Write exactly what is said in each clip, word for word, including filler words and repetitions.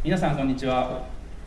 皆さんこんにちは。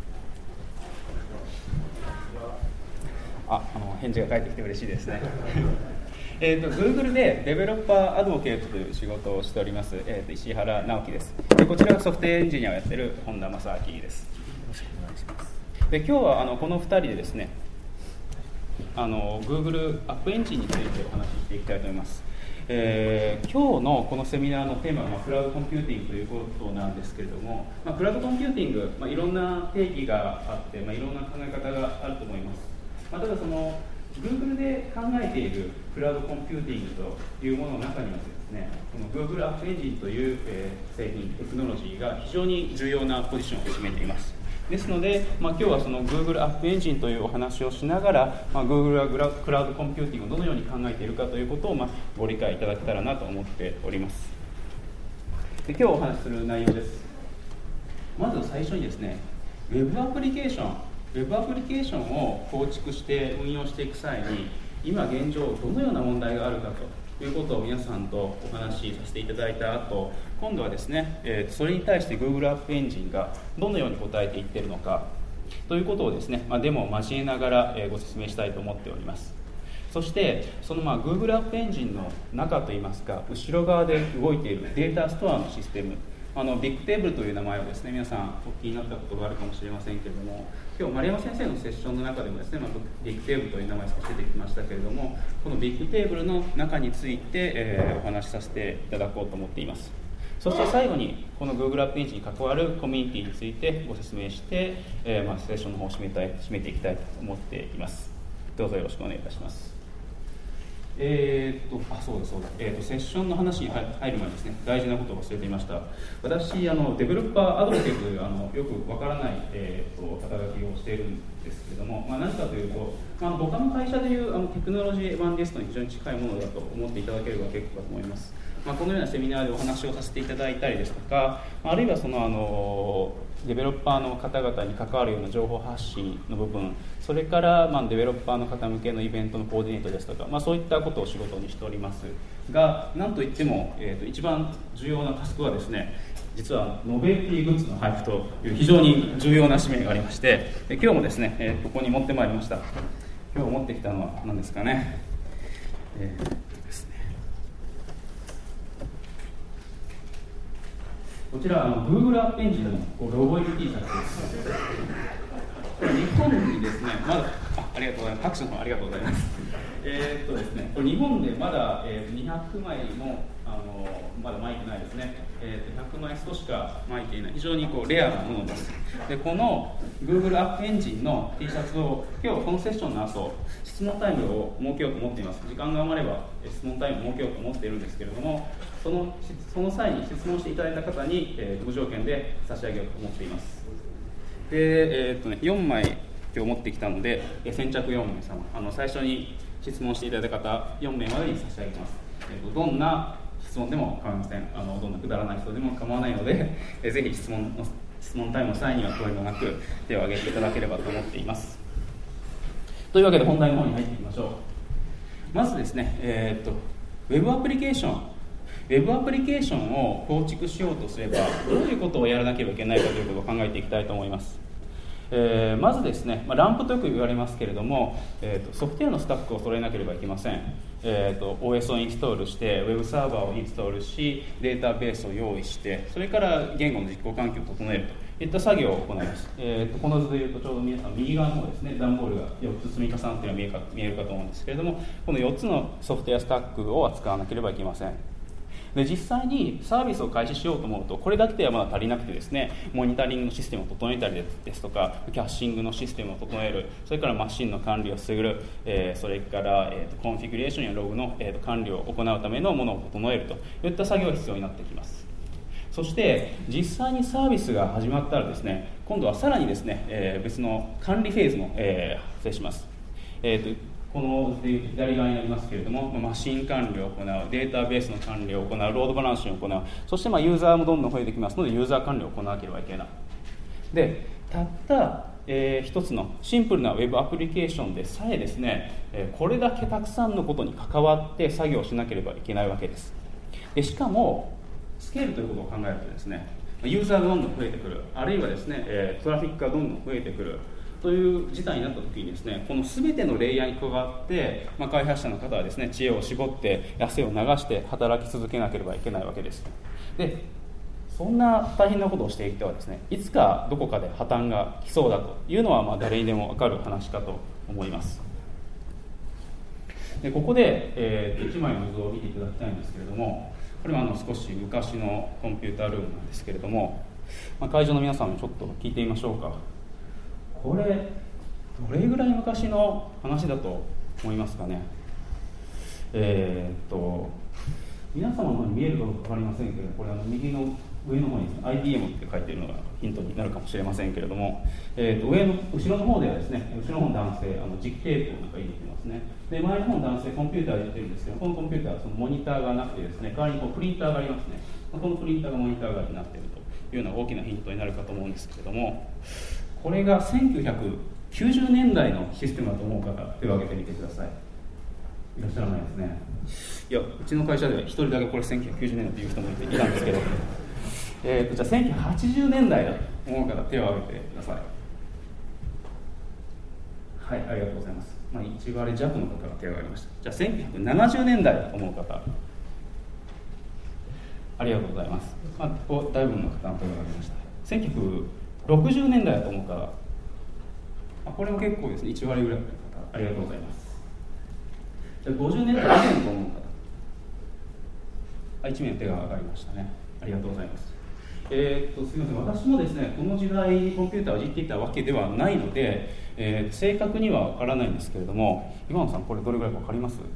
あ、あの返事が返ってきて嬉しいですね。えーと Google でデベロッパーアドボケートという仕事をしております、えーと石原直樹です。でこちらがソフトウェアエンジニアをやっている本田正明です。よろしくお願いします。で今日はあのこのふたりでですね、あの Google アップエンジンについてお話ししていきたいと思います。えー、今日のこのセミナーのテーマは、まあ、クラウドコンピューティングということなんですけれども、まあ、クラウドコンピューティング、まあ、いろんな定義があって、まあ、いろんな考え方があると思います。まあ、ただその Google で考えているクラウドコンピューティングというものの中にはですね、この Google アップエンジンという、えー、製品、テクノロジーが非常に重要なポジションを占めています。ですので、まあ、今日はその Google アップエンジンというお話をしながら、まあ、Google はクラウドコンピューティングをどのように考えているかということを、まあ、ご理解いただけたらなと思っております。で今日お話しする内容です。まず最初にですね、Web アプリケーション、Web アプリケーションを構築して運用していく際に、今現状どのような問題があるかということを皆さんとお話しさせていただいた後、今度はですね、えー、それに対して Google アップエンジンがどのように答えていっているのかということをですね、まあ、デモを交えながら、えー、ご説明したいと思っております。そしてそのまあ Google アップエンジンの中といいますか、後ろ側で動いているデータストアのシステム、あのビッグテーブルという名前をですね、皆さんお聞きになったことがあるかもしれませんけれども、今日丸山先生のセッションの中でもですね、まあ、ビッグテーブルという名前少し出てきましたけれども、このビッグテーブルの中について、えー、お話しさせていただこうと思っています。そして最後にこの Google アップエンジンに関わるコミュニティについてご説明して、えーまあ、セッションの方を締めたい、締めていきたいと思っています。どうぞよろしくお願いいたします。えー、っとあそうだそうだ、えー、っとセッションの話に入る前にですね、大事なことを忘れていました。私あのデベロッパーアドボケートというあのよくわからない、えー、っと肩書きをしているんですけれども、まあ、何かというと、まあ、他の会社でいうあのテクノロジーエヴァンゲストに非常に近いものだと思っていただければ結構だと思います。まあ、このようなセミナーでお話をさせていただいたりですとか、あるいはそのあのデベロッパーの方々に関わるような情報発信の部分、それからまあデベロッパーの方向けのイベントのコーディネートですとか、まあ、そういったことを仕事にしておりますが、なんといっても、えー、と一番重要なタスクはですね、実はノベルティグッズの配布という非常に重要な使命がありまして、今日もですね、えー、ここに持ってまいりました。今日持ってきたのは何ですかね、えーこちらあの Google アップエンジンのロゴ入り T シャツです。これ日本にですね、まだ あ, ありがとうございます。拍手の方ありがとうございます。えーっとですね、これ日本でまだ、えー、にひゃくまいもあのまだ巻いてないですね。えー、とひゃくまい少しか巻いていない非常にこうレアなものです。でこの Google アップエンジンの T シャツを今日このセッションの後質問タイムを設けようと思っています。時間が余れば質問タイムを設けようと思っているんですけれども、そのその際に質問していただいた方に、えー、無条件で差し上げようと思っています。で、えーっとね、よんまい今日持ってきたので、えー、先着よんめい様、あの最初に質問していただいた方よんめいまでに差し上げます。えー、とどんな質問でも構いません。あのどんなくだらない人でも構わないので、えー、ぜひ質問の質問タイムの際には声もなく手を挙げていただければと思っています。というわけで本題の方に入っていきましょう。まずですね、えー、っと Web アプリケーションウェブアプリケーションを構築しようとすればどういうことをやらなければいけないかということを考えていきたいと思います。えー、まずですね、まあ、ランプとよく言われますけれども、えー、とソフトウェアのスタックを揃えなければいけません。えー、と オーエス をインストールしてウェブサーバーをインストールしデータベースを用意して、それから言語の実行環境を整えるといった作業を行います。えー、とこの図でいうとちょうど皆さん右側の方ですね、段ボールがよっつ積み重なっているのが見えか見えるかと思うんですけれども、このよっつのソフトウェアスタックを扱わなければいけません。で実際にサービスを開始しようと思うとこれだけではまだ足りなくてですね、モニタリングのシステムを整えたりですとかキャッシングのシステムを整える、それからマシンの管理をする、えー、それから、えー、とコンフィギュレーションやログの、えー、と管理を行うためのものを整えるといった作業が必要になってきます。そして実際にサービスが始まったらですね、今度はさらにですね、えー、別の管理フェーズも、えー、発生します。えーとこの左側になりますけれども、マシン管理を行う、データベースの管理を行う、ロードバランスを行う、そしてまあユーザーもどんどん増えてきますのでユーザー管理を行わなければいけない。でたった、えー、一つのシンプルなウェブアプリケーションでさえですね、えー、これだけたくさんのことに関わって作業しなければいけないわけです。でしかもスケールということを考えるとですね、 ユーザーがどんどん増えてくる、あるいはですね、えー、トラフィックがどんどん増えてくるという事態になったときにですね、この全てのレイヤーに加わって、まあ、開発者の方はですね、知恵を絞って汗を流して働き続けなければいけないわけです。で、そんな大変なことをしていてはですね、いつかどこかで破綻が来そうだというのは、まあ誰にでも分かる話かと思います。でここで、えー、いちまいの図を見ていただきたいんですけれども、これはあの少し昔のコンピュータールームなんですけれども、まあ、会場の皆さんもちょっと聞いてみましょうか。これどれぐらい昔の話だと思いますかね。えー、っと皆様の方に見えるかどうか分かりませんけれど、これあの右の上の方にですね アイビーエム って書いているのがヒントになるかもしれませんけれども、えー、と上の後ろの方ではですね、後ろの方の男性あの実テープをなんか入れてますね。で前の方の男性コンピューターで入れてるんですけど、このコンピューターはそのモニターがなくてですね、代わりにこうプリンターがありますね。このプリンターがモニター代わりになっているというような大きなヒントになるかと思うんですけれども、これがせんきゅうひゃくきゅうじゅうねんだいのシステムだと思う方、手を挙げてみてください。いらっしゃらないですね。いや、うちの会社では一人だけこれせんきゅうひゃくきゅうじゅうねんだという人もいていたんですけどえーとじゃあせんきゅうひゃくはちじゅうねんだいだと思う方、手を挙げてください。はい、ありがとうございます。まあ、いち割弱の方が手を挙げました。じゃあせんきゅうひゃくななじゅうねんだいだと思う方、ありがとうございます。まあ、ここ大部分の方の手を挙げました。せんきゅうひゃくろくじゅうねんだいだと思う方、あ、これも結構ですね、いち割ぐらいの方、ありがとうございます。じゃあごじゅうねんだい以前と思う方、あ、いち名手が上がりましたね。ありがとうございます。えー、っとすみません、私もですね、この時代にコンピューターをいじっていたわけではないので、えー、正確には分からないんですけれども、今野さん、これどれぐらいか分かります？ろ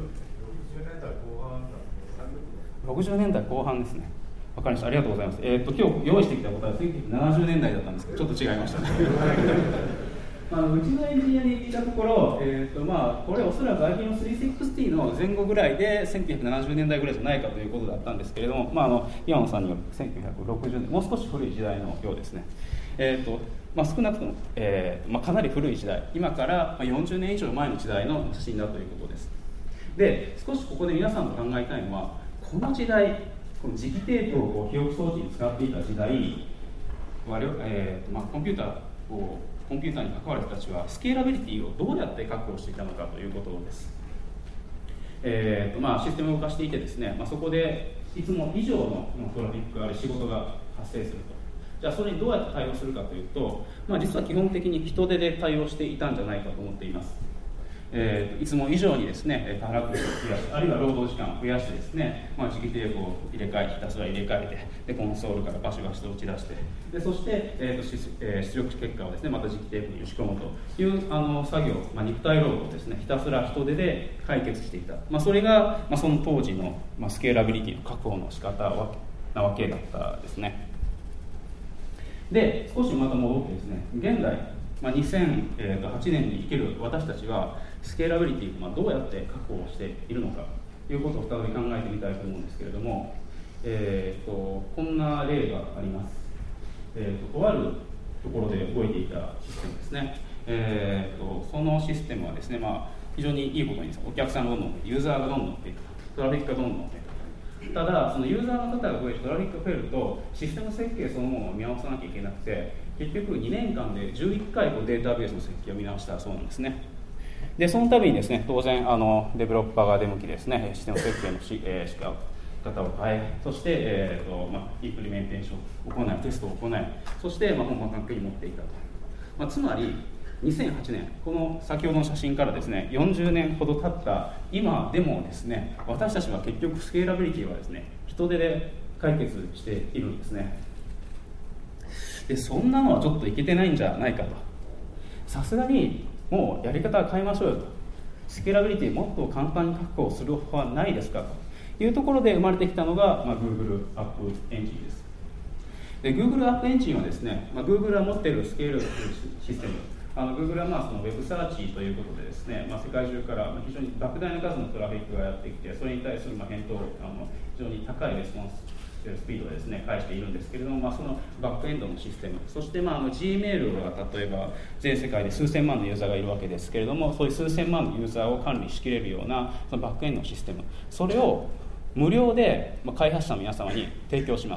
くじゅうねんだいこう半ですね。分かりました、ありがとうございます。えー、っと今日用意してきた答えはせんきゅうひゃくななじゅうねんだいだったんですけど、ちょっと違いましたね。まあ、うちのエンジニアに聞いたところ、えーとまあ、これおそらく アイビーエムスリーシックスティー の前後ぐらいでせんきゅうひゃくななじゅうねんだいぐらいじゃないかということだったんですけれども、まあ、あの岩野さんによるせんきゅうひゃくろくじゅうねん、もう少し古い時代のようですね。えーとまあ、少なくとも、えーまあ、かなり古い時代、今からよんじゅうねん以上前の時代の写真だということです。で、少しここで皆さんと考えたいのは、この時代、この磁気テープをこう記憶装置に使っていた時代、我々えーまあ、コンピューターをコンピューターに関わる人たちはスケーラビリティをどうやって確保していたのかということです。えーとまあ、システムを動かしていてですね、まあ、そこでいつも以上のトラフィックあるいは仕事が発生すると。じゃあそれにどうやって対応するかというと、まあ、実は基本的に人手で対応していたんじゃないかと思っています。えー、いつも以上にですね、働く人を増やし、あるいは労働時間を増やしてですね、まあ、磁気テープを入れ替え、ひたすら入れ替えて、でコンソールからバシバシと打ち出して、でそして、えーとしえー、出力結果をですね、また磁気テープに打ち込むというあの作業、まあ、肉体労働をですね、ひたすら人手で解決していた。まあ、それが、まあ、その当時の、まあ、スケーラビリティの確保の仕方なわけだったですね。で、少しまた戻ってですね、現代、まあ、にせんはちねんに生きる私たちはスケーラビリティをまあどうやって確保しているのかということを再び考えてみたいと思うんですけれども、えー、とこんな例があります。えー、ととあるところで動いていたシステムですね。えー、とそのシステムはですね、まあ、非常にいいことにお客さんがどんどんユーザーがどんどん増えてトラフィックがどんどん増えてただ、そのユーザーの方が増えてトラフィックが増えるとシステム設計そのものを見直さなきゃいけなくて、結局にねんかんでじゅういっかいこうデータベースの設計を見直したそうなんですね。でその度にですね、当然あのデベロッパーが出向きですね、システム設計のし、えー、しか方を変え、そして、えーとまあ、インプリメンテーションを行い、テストを行い、そして、まあ、本番関係に持っていたと。まあ、つまりにせんはちねん、この先ほどの写真からですね、よんじゅうねんほど経った今でもですね、私たちは結局スケーラビリティはですね、人手で解決しているんですね。でそんなのはちょっといけてないんじゃないかと。さすがにもうやり方は変えましょうよと。スケーラビリティもっと簡単に確保する方法はないですかというところで生まれてきたのが、まあ、Google アップエンジンです。で Google アップエンジンはですね、まあ、Google が持っているスケールシステム、あの Google はまあそのウェブサーチということでですね、まあ、世界中から非常に莫大な数のトラフィックがやってきて、それに対するまあ返答あの非常に高いレスポンススピードでですね返しているんですけれども、まあ、そのバックエンドのシステム、そしてまああの Gmail が例えば全世界で数千万のユーザーがいるわけですけれども、そういう数千万のユーザーを管理しきれるようなそのバックエンドのシステム、それを無料で開発者の皆様に提供します。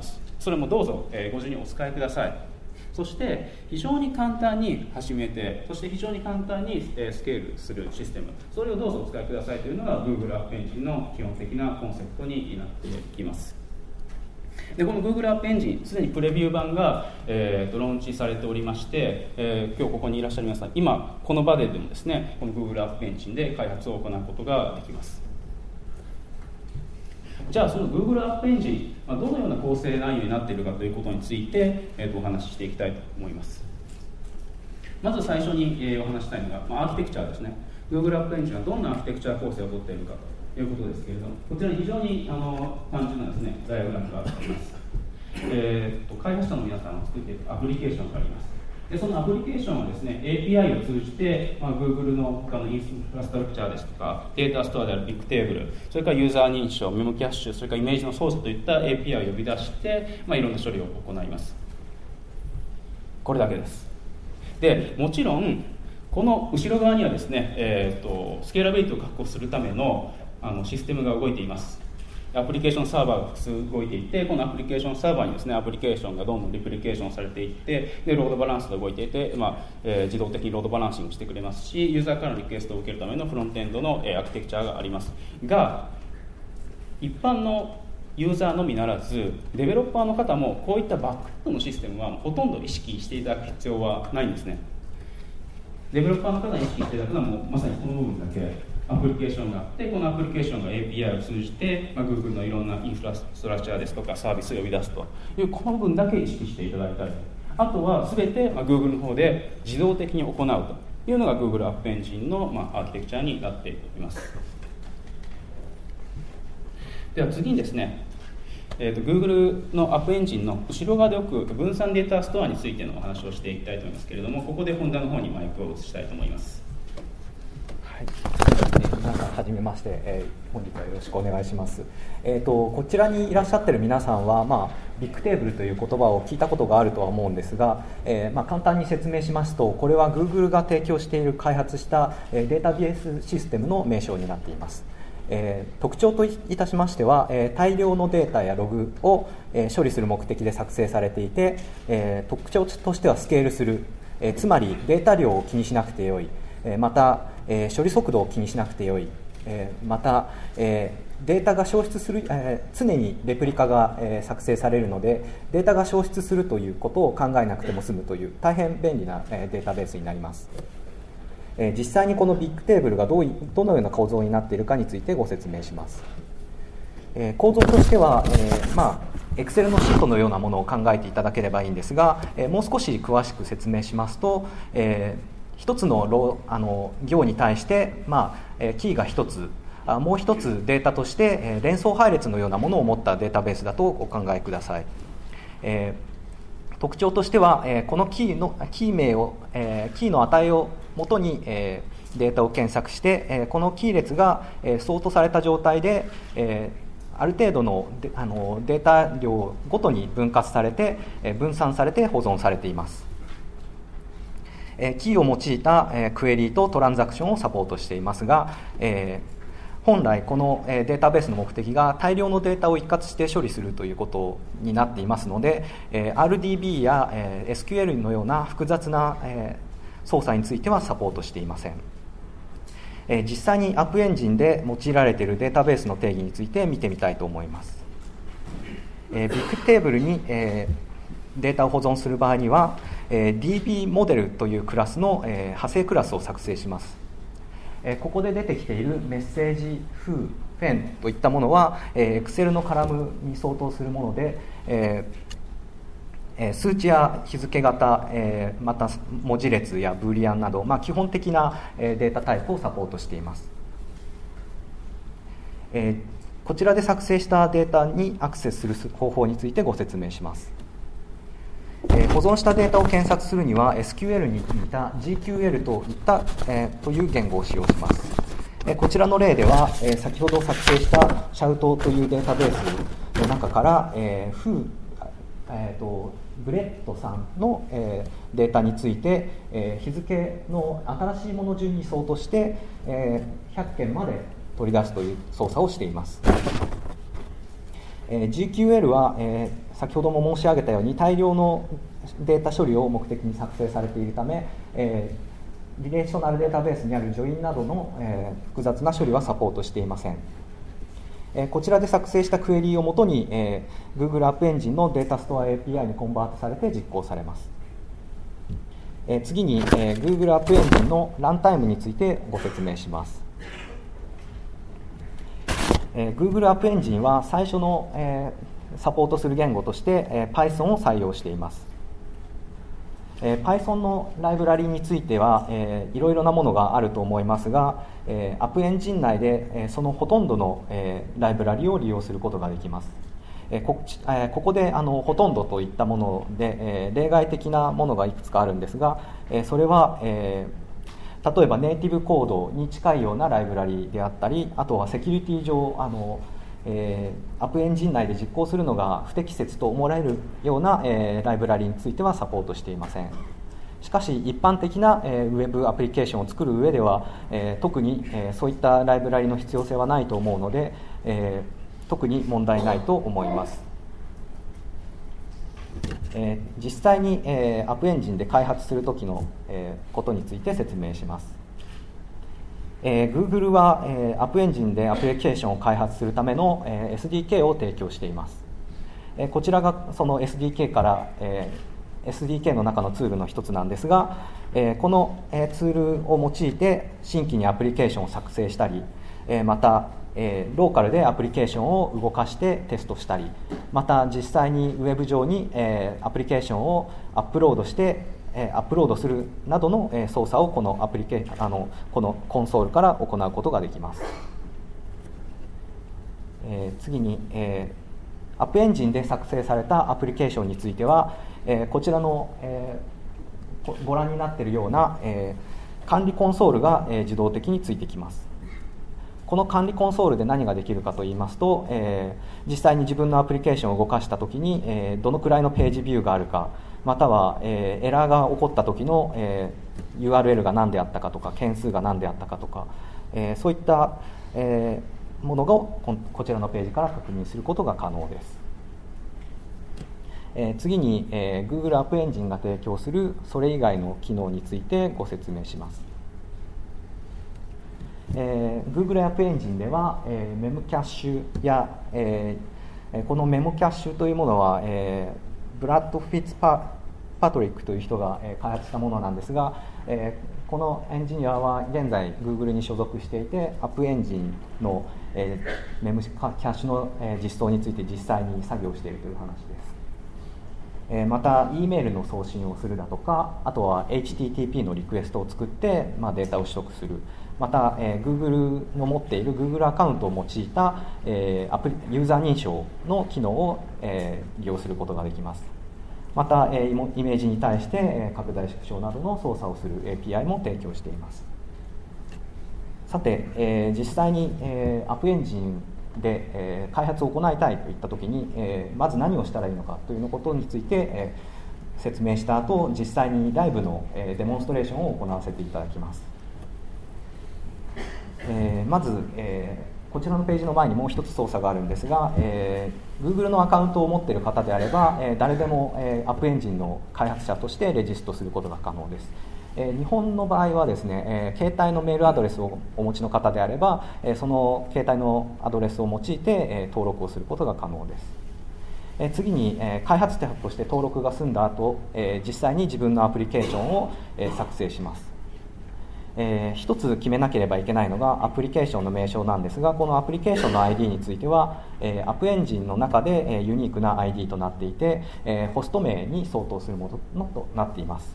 それもどうぞ、えー、ご自由にお使いください。そして非常に簡単に始めて、そして非常に簡単にスケールするシステム、それをどうぞお使いくださいというのが Google アップエンジンの基本的なコンセプトになってきます。でこの Google アップエンジン、すでにプレビュー版が、えー、とローンチされておりまして、えー、今日ここにいらっしゃる皆さん、今この場ででもですね、この Google アップエンジンで開発を行うことができます。じゃあその Google アップエンジン、まあ、どのような構成内容になっているかということについて、えー、とお話ししていきたいと思います。まず最初に、えー、お話したいのが、まあ、アーキテクチャですね。 Google アップエンジンはどんなアーキテクチャ構成をとっているかということですけれども、こちらに非常にあの単純なですね、ダイアグラムがあります。えー、と開発者の皆さんが作っているアプリケーションがあります。でそのアプリケーションはですね、エーピーアイ を通じて、まあ、Google の他のインフラストラクチャーですとか、データストアであるビッグテーブル、それからユーザー認証、メモキャッシュ、それからイメージの操作といった エーピーアイ を呼び出して、まあ、いろんな処理を行います。これだけです。でもちろんこの後ろ側にはですね、えー、とスケーラビリティを確保するための、あのシステムが動いています。アプリケーションサーバーが複数動いていて、このアプリケーションサーバーにですね、アプリケーションがどんどんリプリケーションされていって、でロードバランスが動いていて、まあえー、自動的にロードバランシングしてくれますし、ユーザーからのリクエストを受けるためのフロントエンドの、えー、アーキテクチャがありますが、一般のユーザーのみならずデベロッパーの方もこういったバックエンドのシステムはほとんど意識していただく必要はないんですね。デベロッパーの方に意識していただくのはもうまさにこの部分だけアプリケーションがあって、このアプリケーションが エーピーアイ を通じて、まあ、Google のいろんなインフラストラクチャーですとかサービスを呼び出すというこの部分だけ意識していただいたり、あとは全て、まあ、Google の方で自動的に行うというのが Google アップエンジンの、まあ、アーキテクチャになっています。では次にですね、えー、と Google のアップエンジンの後ろ側で置く分散データストアについてのお話をしていきたいと思いますけれども、ここで本題の方にマイクを移したいと思います。 はい、えー、皆さんはじめまして、えー、本日はよろしくお願いします。えー、とこちらにいらっしゃっている皆さんは、まあ、ビッグテーブルという言葉を聞いたことがあるとは思うんですが、えーまあ、簡単に説明しますと、これは Google が提供している開発した、えー、データベースシステムの名称になっています。えー、特徴といたしましては、えー、大量のデータやログを、えー、処理する目的で作成されていて、えー、特徴としてはスケールする、えー、つまりデータ量を気にしなくてよい、えー、また、えー、処理速度を気にしなくてよい、えー、また、えー、データが消失する、えー、常にレプリカが、えー、作成されるので、データが消失するということを考えなくても済むという大変便利な、えー、データベースになります。えー、実際にこのビッグテーブルがどういどのような構造になっているかについてご説明します。えー、構造としては、えー、まあ Excel のシートのようなものを考えていただければいいんですが、えー、もう少し詳しく説明しますと、えー、一つのロあの行に対して、まあえー、キーが一つ、あもう一つデータとして、えー、連想配列のようなものを持ったデータベースだとお考えください。えー、特徴としては、えー、このキーのキー名を、えー、キーの値を元に、えー、データを検索して、えー、このキー列が、えー、ソートされた状態で、えー、ある程度のデ、あのデータ量ごとに分割されて、えー、分散されて保存されています。えー、キーを用いた、えー、クエリとトランザクションをサポートしていますが、えー本来このデータベースの目的が大量のデータを一括して処理するということになっていますので、 アールディービー や エスキューエル のような複雑な操作についてはサポートしていません。実際にアップエンジンで用いられているデータベースの定義について見てみたいと思います。ビッグテーブルにデータを保存する場合には ディービー モデルというクラスの派生クラスを作成します。ここで出てきているメッセージ、フー、フェンといったものは Excel のカラムに相当するもので、えー、数値や日付型、えー、また文字列やブーリアンなど、まあ、基本的なデータタイプをサポートしています。えー、こちらで作成したデータにアクセスする方法についてご説明します。えー、保存したデータを検索するには エスキューエル に似た ジーキューエル といった、えー、という言語を使用します。えー、こちらの例では、えー、先ほど作成したシャウトというデータベースの中から、えー、フー、えー、とブレッドさんの、えー、データについて、えー、日付の新しいもの順に相当して、えー、ひゃっけんまで取り出すという操作をしています。えー、ジーキューエル は、えー先ほども申し上げたように大量のデータ処理を目的に作成されているため、えー、リレーショナルデータベースにあるジョインなどの、えー、複雑な処理はサポートしていません。えー、こちらで作成したクエリーをもとに、えー、Google アップエンジンのデータストア エーピーアイ にコンバートされて実行されます。えー、次に、えー、Google アップエンジンのランタイムについてご説明します。えー、Google アップエンジンは最初の、えー、サポートする言語として、えー、Python を採用しています。えー、Python のライブラリについては、えー、いろいろなものがあると思いますが、えー、アップエンジン内で、えー、そのほとんどの、えー、ライブラリを利用することができます。えー こ, えー、ここであのほとんどといったもので、えー、例外的なものがいくつかあるんですが、えー、それは、えー例えばネイティブコードに近いようなライブラリであったり、あとはセキュリティ上あの、えー、アップエンジン内で実行するのが不適切と思われるような、えー、ライブラリについてはサポートしていません。しかし一般的な、えー、ウェブアプリケーションを作る上では、えー、特に、えー、そういったライブラリの必要性はないと思うので、えー、特に問題ないと思います。えー、実際に、えー、アップエンジンで開発するときの、えー、ことについて説明します。えー、Google は、えー、アップエンジンでアプリケーションを開発するための、えー、エスディーケー を提供しています。えー、こちらがその エスディーケー から、えー、エスディーケー の中のツールの一つなんですが、えー、この、えー、ツールを用いて新規にアプリケーションを作成したり、えー、またえー、ローカルでアプリケーションを動かしてテストしたり、また実際にウェブ上に、えー、アプリケーションをアップロードして、えー、アップロードするなどの、えー、操作をこのアプリケあのこのコンソールから行うことができます。えー、次に、えー、アップエンジンで作成されたアプリケーションについては、えー、こちらの、えー、ご覧になっているような、えー、管理コンソールが、えー、自動的についてきます。この管理コンソールで何ができるかといいますと、えー、実際に自分のアプリケーションを動かしたときに、えー、どのくらいのページビューがあるか、または、えー、エラーが起こったときの、えー、ユーアールエル が何であったかとか、件数が何であったかとか、えー、そういった、えー、ものをこ, こちらのページから確認することが可能です。えー、次に、えー、Google アップエンジンが提供するそれ以外の機能についてご説明します。えー、Google アップエンジンでは、えー、メモキャッシュや、えー、このメモキャッシュというものは、えー、ブラッド・フィッツパ・パトリックという人が、えー、開発したものなんですが、えー、このエンジニアは現在 Google に所属していて、アップエンジンの、えー、メモキャッシュの、えー、実装について実際に作業しているという話です。えー、また E メールの送信をするだとか、あとは エイチティーティーピー のリクエストを作って、まあ、データを取得する、また、えー、Google の持っている Google アカウントを用いた、えー、アプリユーザー認証の機能を、えー、利用することができます。また、えー、イメージに対して、えー、拡大縮小などの操作をする エーピーアイ も提供しています。さて、えー、実際に、えー、アップエンジンで、えー、開発を行いたいといったときに、えー、まず何をしたらいいのかということについて、えー、説明した後、実際にライブの、えー、デモンストレーションを行わせていただきます。えー、まず、えー、こちらのページの前にもう一つ操作があるんですが、えー、Google のアカウントを持っている方であれば、えー、誰でも、えー、アップエンジンの開発者としてレジストすることが可能です。えー、日本の場合はですね、えー、携帯のメールアドレスをお持ちの方であれば、えー、その携帯のアドレスを用いて、えー、登録をすることが可能です。えー、次に、えー、開発者として登録が済んだ後、えー、実際に自分のアプリケーションを、えー、作成します。えー、一つ決めなければいけないのがアプリケーションの名称なんですが、このアプリケーションの アイディー については、えー、アップエンジンの中で、えー、ユニークな アイディー となっていて、えー、ホスト名に相当するものとなっています。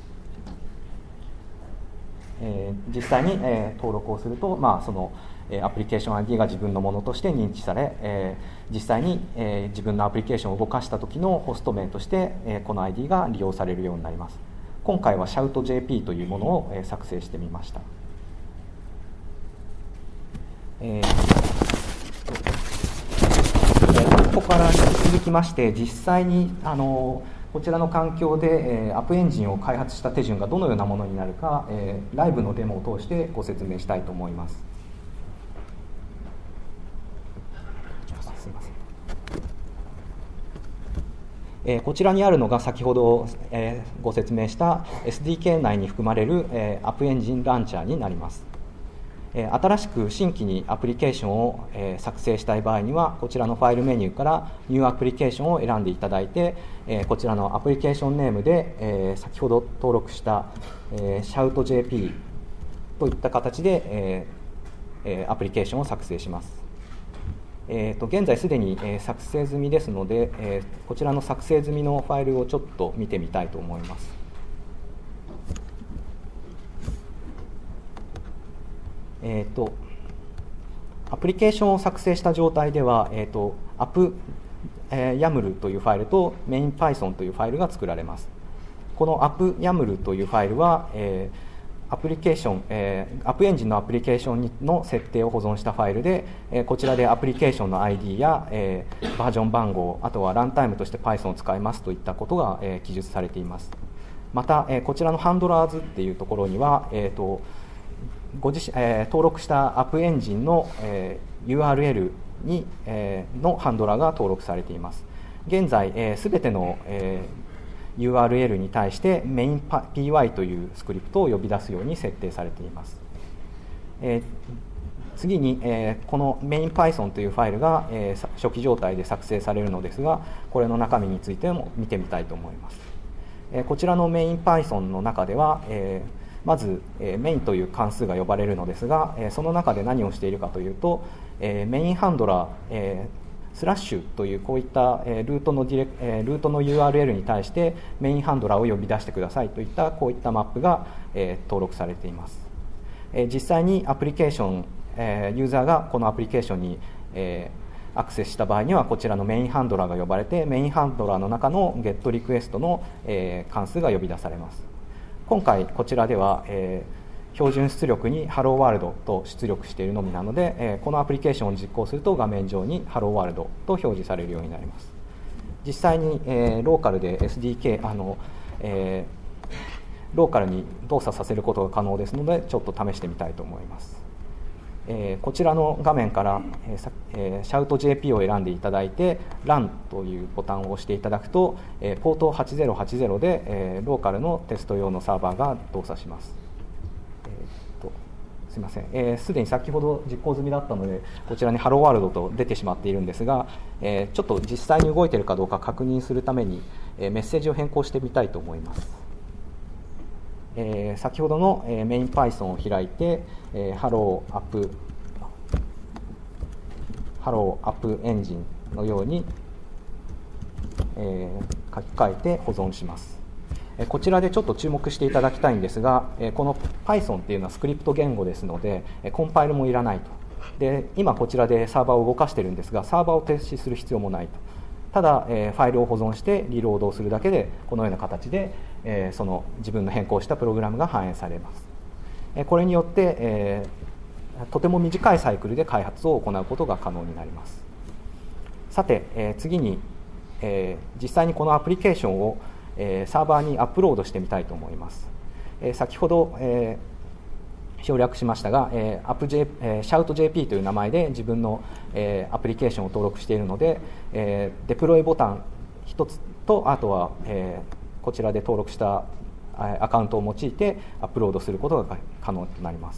えー、実際に、えー、登録をすると、まあ、その、えー、アプリケーション アイディー が自分のものとして認知され、えー、実際に、えー、自分のアプリケーションを動かした時のホスト名として、えー、この アイディー が利用されるようになります。今回は シャウトジェーピー というものを、えー、作成してみました。えー、ここから続きまして、実際にあのこちらの環境で、えー、アップエンジンを開発した手順がどのようなものになるか、えー、ライブのデモを通してご説明したいと思います。すいません。 えー、こちらにあるのが先ほど、えー、ご説明した エスディーケー 内に含まれる、えー、アップエンジンランチャーになります。えー、新しく新規にアプリケーションを、えー、作成したい場合にはこちらのファイルメニューからニューアプリケーションを選んでいただいて、えー、こちらのアプリケーションネームで、えー、先ほど登録した、えー、シャウト ジェーピー といった形で、えーえー、アプリケーションを作成します。えー、と現在すでに、えー、作成済みですので、えー、こちらの作成済みのファイルをちょっと見てみたいと思います。えー、とアプリケーションを作成した状態では、えー、とアップ、えー、ヤムル というファイルとメイン Python というファイルが作られます。この アップヤムル というファイルは、えーアプリケーション、えー、アップエンジンのアプリケーションの設定を保存したファイルで、えー、こちらでアプリケーションの アイディー や、えー、バージョン番号、あとはランタイムとして Python を使いますといったことが、えー、記述されています。また、えー、こちらのハンドラーズっていうところには、えーとご自身えー、登録したアップエンジンの、えー、ユーアールエル に、えー、のハンドラーが登録されています。現在、す、えー、べての、えーユーアールエル に対してメイン ピーワイ というスクリプトを呼び出すように設定されています。えー、次に、えー、このメイン Python というファイルが、えー、初期状態で作成されるのですが、これの中身についても見てみたいと思います。えー、こちらのメイン Python の中では、えー、まず、えー、メインという関数が呼ばれるのですが、えー、その中で何をしているかというと、えー、メインハンドラー、えースラッシュというこういったルートのディレク、ルートの ユーアールエル に対してメインハンドラーを呼び出してくださいといったこういったマップが登録されています。実際にアプリケーション、ユーザーがこのアプリケーションにアクセスした場合にはこちらのメインハンドラーが呼ばれてメインハンドラーの中の ゲットリクエストの関数が呼び出されます。今回こちらでは標準出力に Hello World と出力しているのみなので、えー、このアプリケーションを実行すると画面上に Hello World と表示されるようになります。実際に、えー、ローカルで エスディーケー あの、えー、ローカルに動作させることが可能ですのでちょっと試してみたいと思います。えー、こちらの画面から、えーえー、シャウト ジェーピー を選んでいただいて ラン というボタンを押していただくと、えー、ポートはちぜろはちぜろで、えー、ローカルのテスト用のサーバーが動作します。すみません、えー、すでに先ほど実行済みだったのでこちらにハローワールドと出てしまっているんですが、えー、ちょっと実際に動いているかどうか確認するために、えー、メッセージを変更してみたいと思います。えー、先ほどの、えー、メイン Python を開いて、えー、ハローアップハローアップエンジンのように、えー、書き換えて保存します。こちらでちょっと注目していただきたいんですが、この Python っていうのはスクリプト言語ですのでコンパイルもいらないと。で今こちらでサーバーを動かしているんですがサーバーを停止する必要もないと。ただファイルを保存してリロードをするだけでこのような形でその自分の変更したプログラムが反映されます。これによってとても短いサイクルで開発を行うことが可能になります。さて次に実際にこのアプリケーションをサーバーにアップロードしてみたいと思います。先ほど、えー、省略しましたが、えー、アップ J、えー、シャウト ジェーピー という名前で自分の、えー、アプリケーションを登録しているので、えー、デプロイボタンひとつとあとは、えー、こちらで登録したアカウントを用いてアップロードすることが可能となります。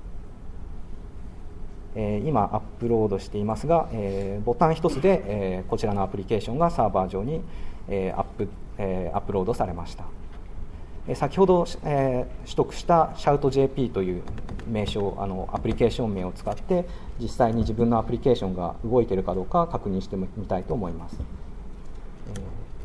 えー、今アップロードしていますが、えー、ボタンひとつで、えー、こちらのアプリケーションがサーバー上に、えー、アップえー、アップロードされました。えー、先ほど、えー、取得したシャウト ジェーピー という名称あのアプリケーション名を使って実際に自分のアプリケーションが動いているかどうか確認してみたいと思います。えー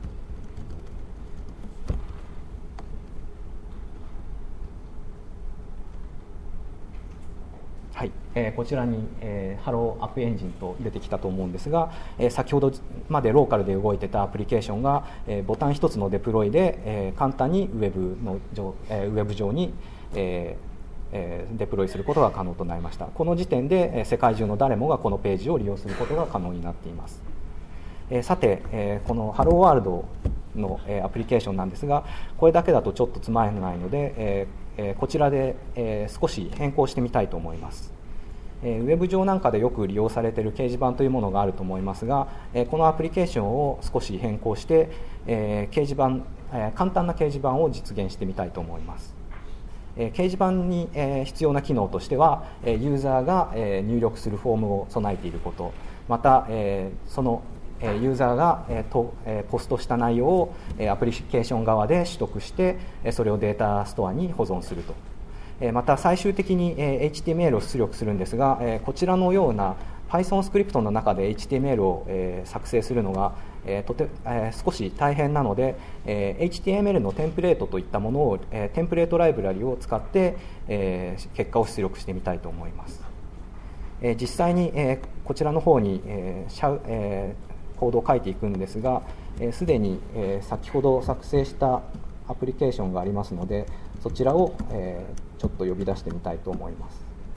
はいえー、こちらに、えー、Hello App Engine と出てきたと思うんですが、えー、先ほどまでローカルで動いてたアプリケーションが、えー、ボタン一つのデプロイで、えー、簡単にウェブの上、えー、ウェブ上に、えーえー、デプロイすることが可能となりました。この時点で、えー、世界中の誰もがこのページを利用することが可能になっています。えー、さて、えー、この Hello World の、えー、アプリケーションなんですがこれだけだとちょっとつまらないので、えーえー、こちらで、えー、少し変更してみたいと思います。 えー、ウェブ上なんかでよく利用されている掲示板というものがあると思いますが、えー、このアプリケーションを少し変更して、えー、掲示板、えー、簡単な掲示板を実現してみたいと思います。えー、掲示板に、えー、必要な機能としては、えー、ユーザーが、えー、入力するフォームを備えていること、また、えー、そのユーザーが、えーとえー、ポストした内容を、えー、アプリケーション側で取得して、えー、それをデータストアに保存すると。また最終的に エイチティーエムエル を出力するんですが、こちらのような Python スクリプトの中で エイチティーエムエル を作成するのがとて少し大変なので、 エイチティーエムエル のテンプレートといったものをテンプレートライブラリを使って結果を出力してみたいと思います。実際にこちらの方にコードを書いていくんですが、すでに先ほど作成したアプリケーションがありますので、そちらを、えー、ちょっと呼び出してみたいと思います。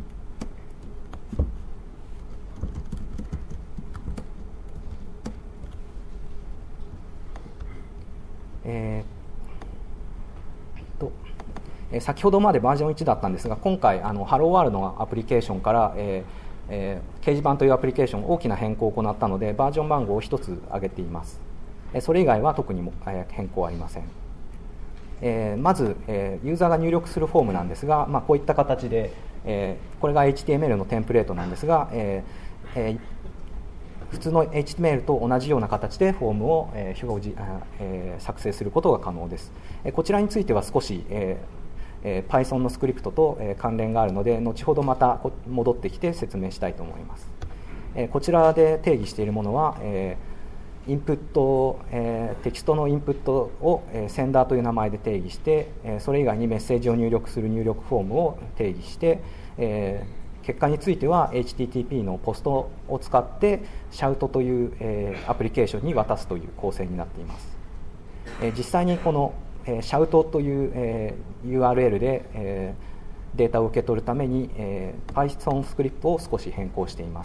えー、とえー、先ほどまでバージョンいちだったんですが、今回あのハローワールドのアプリケーションから、えーえー、掲示板というアプリケーション大きな変更を行ったので、バージョン番号をひとつ上げています。それ以外は特にも、えー、変更はありません。えー、まず、えー、ユーザーが入力するフォームなんですが、まあ、こういった形で、えー、これが エイチティーエムエル のテンプレートなんですが、えーえー、普通の エイチティーエムエル と同じような形でフォームを、えー表示えー、作成することが可能です。えー、こちらについては少し、えーえー、Python のスクリプトと、えー、関連があるので、後ほどまた戻ってきて説明したいと思います。えー、こちらで定義しているものは、えーインプット、えー、テキストのインプットを、えー、センダーという名前で定義して、えー、それ以外にメッセージを入力する入力フォームを定義して、えー、結果については エイチティーティーピー のポストを使ってシャウトという、えー、アプリケーションに渡すという構成になっています。えー、実際にこの、えー、シャウトという、えー、ユーアールエル で、えー、データを受け取るために、えー、Python スクリプトを少し変更しています。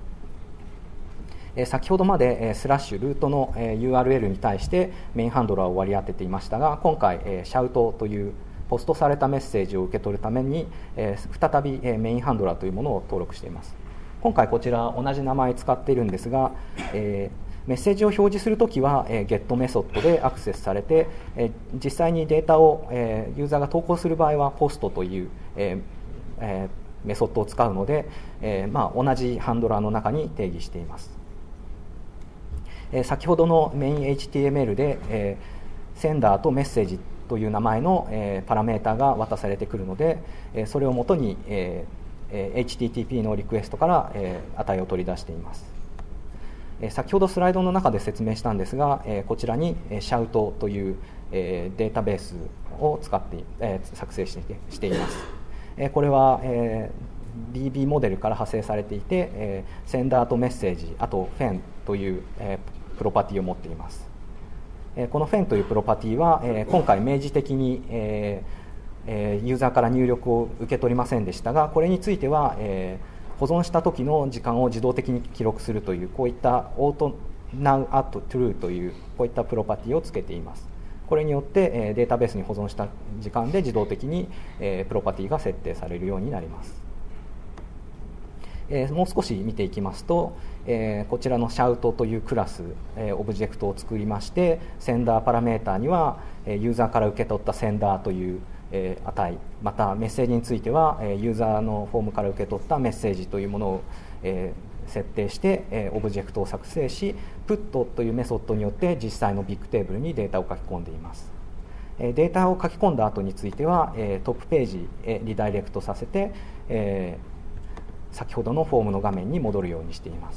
先ほどまでスラッシュルートの ユーアールエル に対してメインハンドラーを割り当てていましたが、今回シャウトというポストされたメッセージを受け取るために再びメインハンドラーというものを登録しています。今回こちら同じ名前使っているんですが、メッセージを表示するときは ゲット メソッドでアクセスされて、実際にデータをユーザーが投稿する場合はポストというメソッドを使うので、まあ、同じハンドラーの中に定義しています。先ほどのメイン エイチティーエムエル で、えー、センダーとメッセージという名前の、えー、パラメータが渡されてくるので、えー、それをもとに、えー、エイチティーティーピー のリクエストから、えー、値を取り出しています。えー、先ほどスライドの中で説明したんですが、えー、こちらに、えー、シャウトという、えー、データベースを使って、えー、作成して、しています。えー、これは、えー、ディービー モデルから派生されていて、えー、センダーとメッセージ、あとフェンという、えープロパティを持っています。このフェンというプロパティは今回明示的にユーザーから入力を受け取りませんでしたが、これについては保存した時の時間を自動的に記録するという、こういったオート Now at True というこういったプロパティをつけています。これによってデータベースに保存した時間で自動的にプロパティが設定されるようになります。えー、もう少し見ていきますと、えー、こちらのシャウトというクラス、えー、オブジェクトを作りまして、センダーパラメータには、えー、ユーザーから受け取ったセンダーという、えー、値、またメッセージについては、えー、ユーザーのフォームから受け取ったメッセージというものを、えー、設定して、えー、オブジェクトを作成し、プットというメソッドによって実際のビッグテーブルにデータを書き込んでいます。データを書き込んだ後については、えー、トップページへリダイレクトさせて、えー先ほどのフォームの画面に戻るようにしています。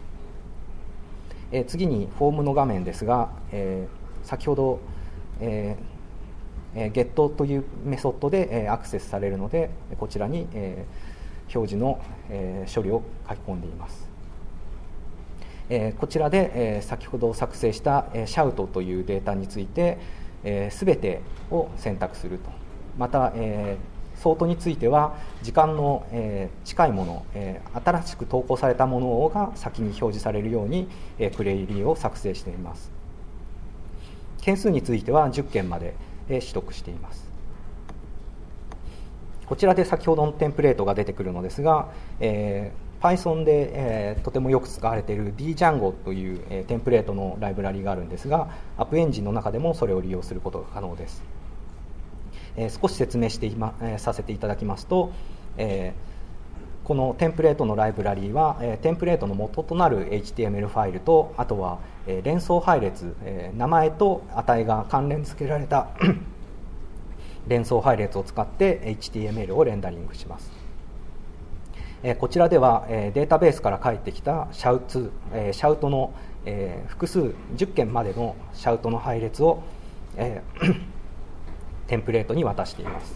えー、次にフォームの画面ですが、えー、先ほど、えー、ゲットというメソッドで、えー、アクセスされるので、こちらに、えー、表示の、えー、処理を書き込んでいます。えー、こちらで、えー、先ほど作成した、えー、シャウトというデータについて、えー、全てを選択すると。また、えーソートについては時間の、えー、近いもの、えー、新しく投稿されたものが先に表示されるように、えー、クエリーを作成しています。件数についてはじゅっけんまで、えー、取得しています。 こちらで先ほどのテンプレートが出てくるのですが、えー、Python で、えー、とてもよく使われている Django という、えー、テンプレートのライブラリがあるんですが、アップエンジンの中でもそれを利用することが可能です。えー、少し説明してい、まえー、させていただきますと、えー、このテンプレートのライブラリは、えー、テンプレートの元となる エイチティーエムエル ファイルと、あとは、えー、連想配列、えー、名前と値が関連付けられた連想配列を使って エイチティーエムエル をレンダリングします。えー、こちらでは、えー、データベースから返ってきたシャウツ、えー、シャウトの、えー、複数じゅっけんまでのシャウトの配列を、えー、テンプレートに渡しています。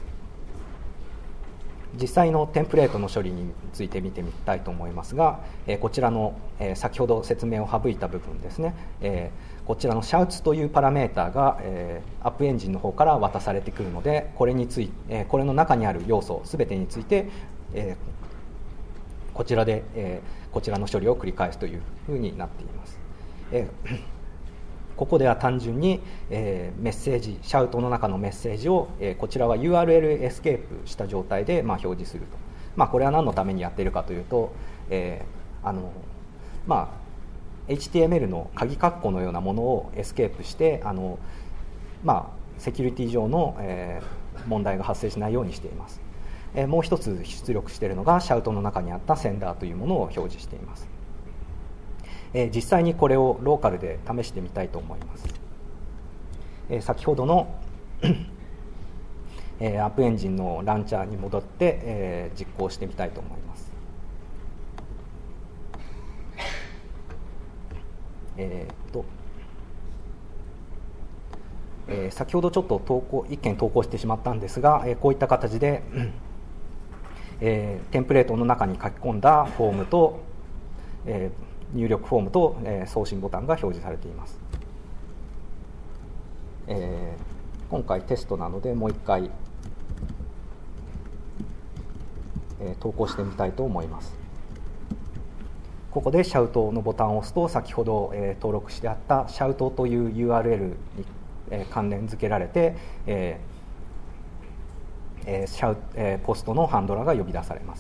実際のテンプレートの処理について見てみたいと思いますが、えー、こちらの、えー、先ほど説明を省いた部分ですね、えー、こちらのシャウツというパラメータが、えー、アップエンジンの方から渡されてくるので、これについて、えー、これの中にある要素すべてについて、えー、こちらで、えー、こちらの処理を繰り返すというふうになっています。えーここでは単純に、えー、メッセージ、シャウトの中のメッセージを、えー、こちらは ユーアールエル エスケープした状態で、まあ、表示すると、まあ、これは何のためにやっているかというと、えーあのまあ、エイチティーエムエル の鍵括弧のようなものをエスケープしてあの、まあ、セキュリティ上の、えー、問題が発生しないようにしています。えー、もう一つ出力しているのがシャウトの中にあったセンダーというものを表示しています。えー、実際にこれをローカルで試してみたいと思います。えー、先ほどの、えー、アップエンジンのランチャーに戻って、えー、実行してみたいと思います。えーっとえー、先ほどちょっと投稿一件投稿してしまったんですが、えー、こういった形で、えー、テンプレートの中に書き込んだフォームと、えー入力フォームと、えー、送信ボタンが表示されています。えー、今回テストなのでもう一回、えー、投稿してみたいと思います。ここでシャウトのボタンを押すと先ほど、えー、登録してあったシャウトという ユーアールエル に、えー、関連付けられて、えーえーシャウえー、ポストのハンドラーが呼び出されます。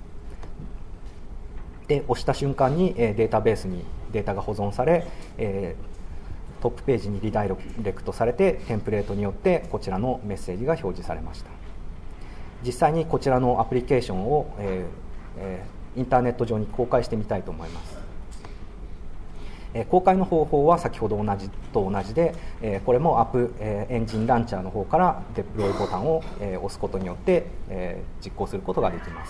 で押した瞬間に、えー、データベースにデータが保存され、えー、トップページにリダイレクトされてテンプレートによってこちらのメッセージが表示されました。実際にこちらのアプリケーションを、えーえー、インターネット上に公開してみたいと思います。えー、公開の方法は先ほど同じと同じで、えー、これもアップ、えー、エンジンランチャーの方からデプロイボタンを、えー、押すことによって、えー、実行することができます。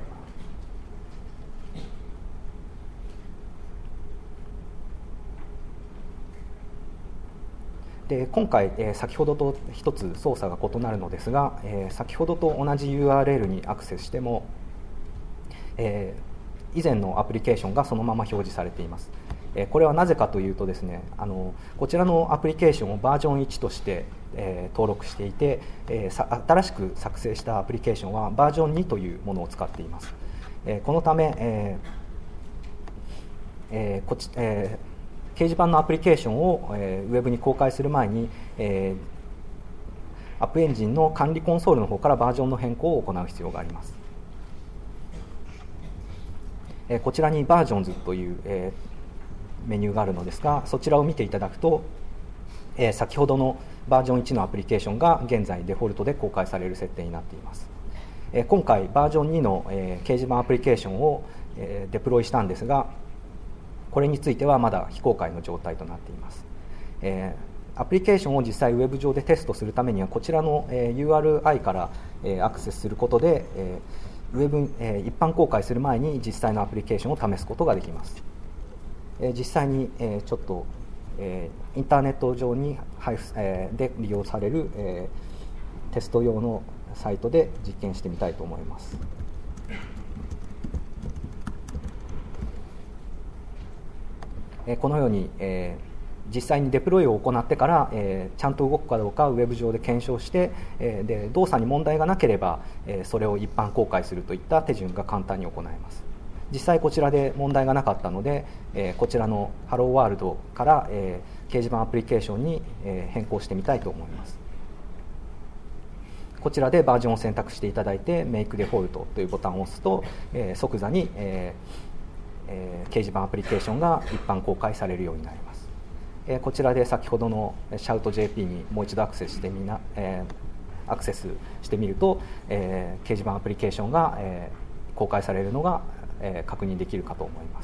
で今回、えー、先ほどと一つ操作が異なるのですが、えー、先ほどと同じ ユーアールエル にアクセスしても、えー、以前のアプリケーションがそのまま表示されています。えー、これはなぜかというとですね、あのこちらのアプリケーションをバージョンいちとして、えー、登録していて、えー、さ新しく作成したアプリケーションはバージョンにというものを使っています。えー、このため、えーえーこちえー掲示板のアプリケーションを、えー、ウェブに公開する前に、えー、アップエンジンの管理コンソールの方からバージョンの変更を行う必要があります。えー、こちらにバージョンズという、えー、メニューがあるのですが、そちらを見ていただくと、えー、先ほどのバージョンいちのアプリケーションが現在デフォルトで公開される設定になっています。えー、今回バージョンにの、えー、掲示板アプリケーションを、えー、デプロイしたんですが、これについてはまだ非公開の状態となっています。えー、アプリケーションを実際ウェブ上でテストするためにはこちらの、えー、ユーアールアイ から、えー、アクセスすることで、えー、ウェブ、えー、一般公開する前に実際のアプリケーションを試すことができます。えー、実際に、えー、ちょっと、えー、インターネット上に配布、えー、で利用される、えー、テスト用のサイトで実験してみたいと思います。このように、えー、実際にデプロイを行ってから、えー、ちゃんと動くかどうかウェブ上で検証して、えー、で動作に問題がなければ、えー、それを一般公開するといった手順が簡単に行えます。実際こちらで問題がなかったので、えー、こちらのハローワールドから、えー、掲示板アプリケーションに、えー、変更してみたいと思います。 こちらでバージョンを選択していただいて Make Default というボタンを押すと、えー、即座に、えーえー、掲示板アプリケーションが一般公開されるようになります。えー、こちらで先ほどの シャウト ジェーピー にもう一度アクセスしてみな、えー、アクセスしてみると、えー、掲示板アプリケーションが、えー、公開されるのが、えー、確認できるかと思います。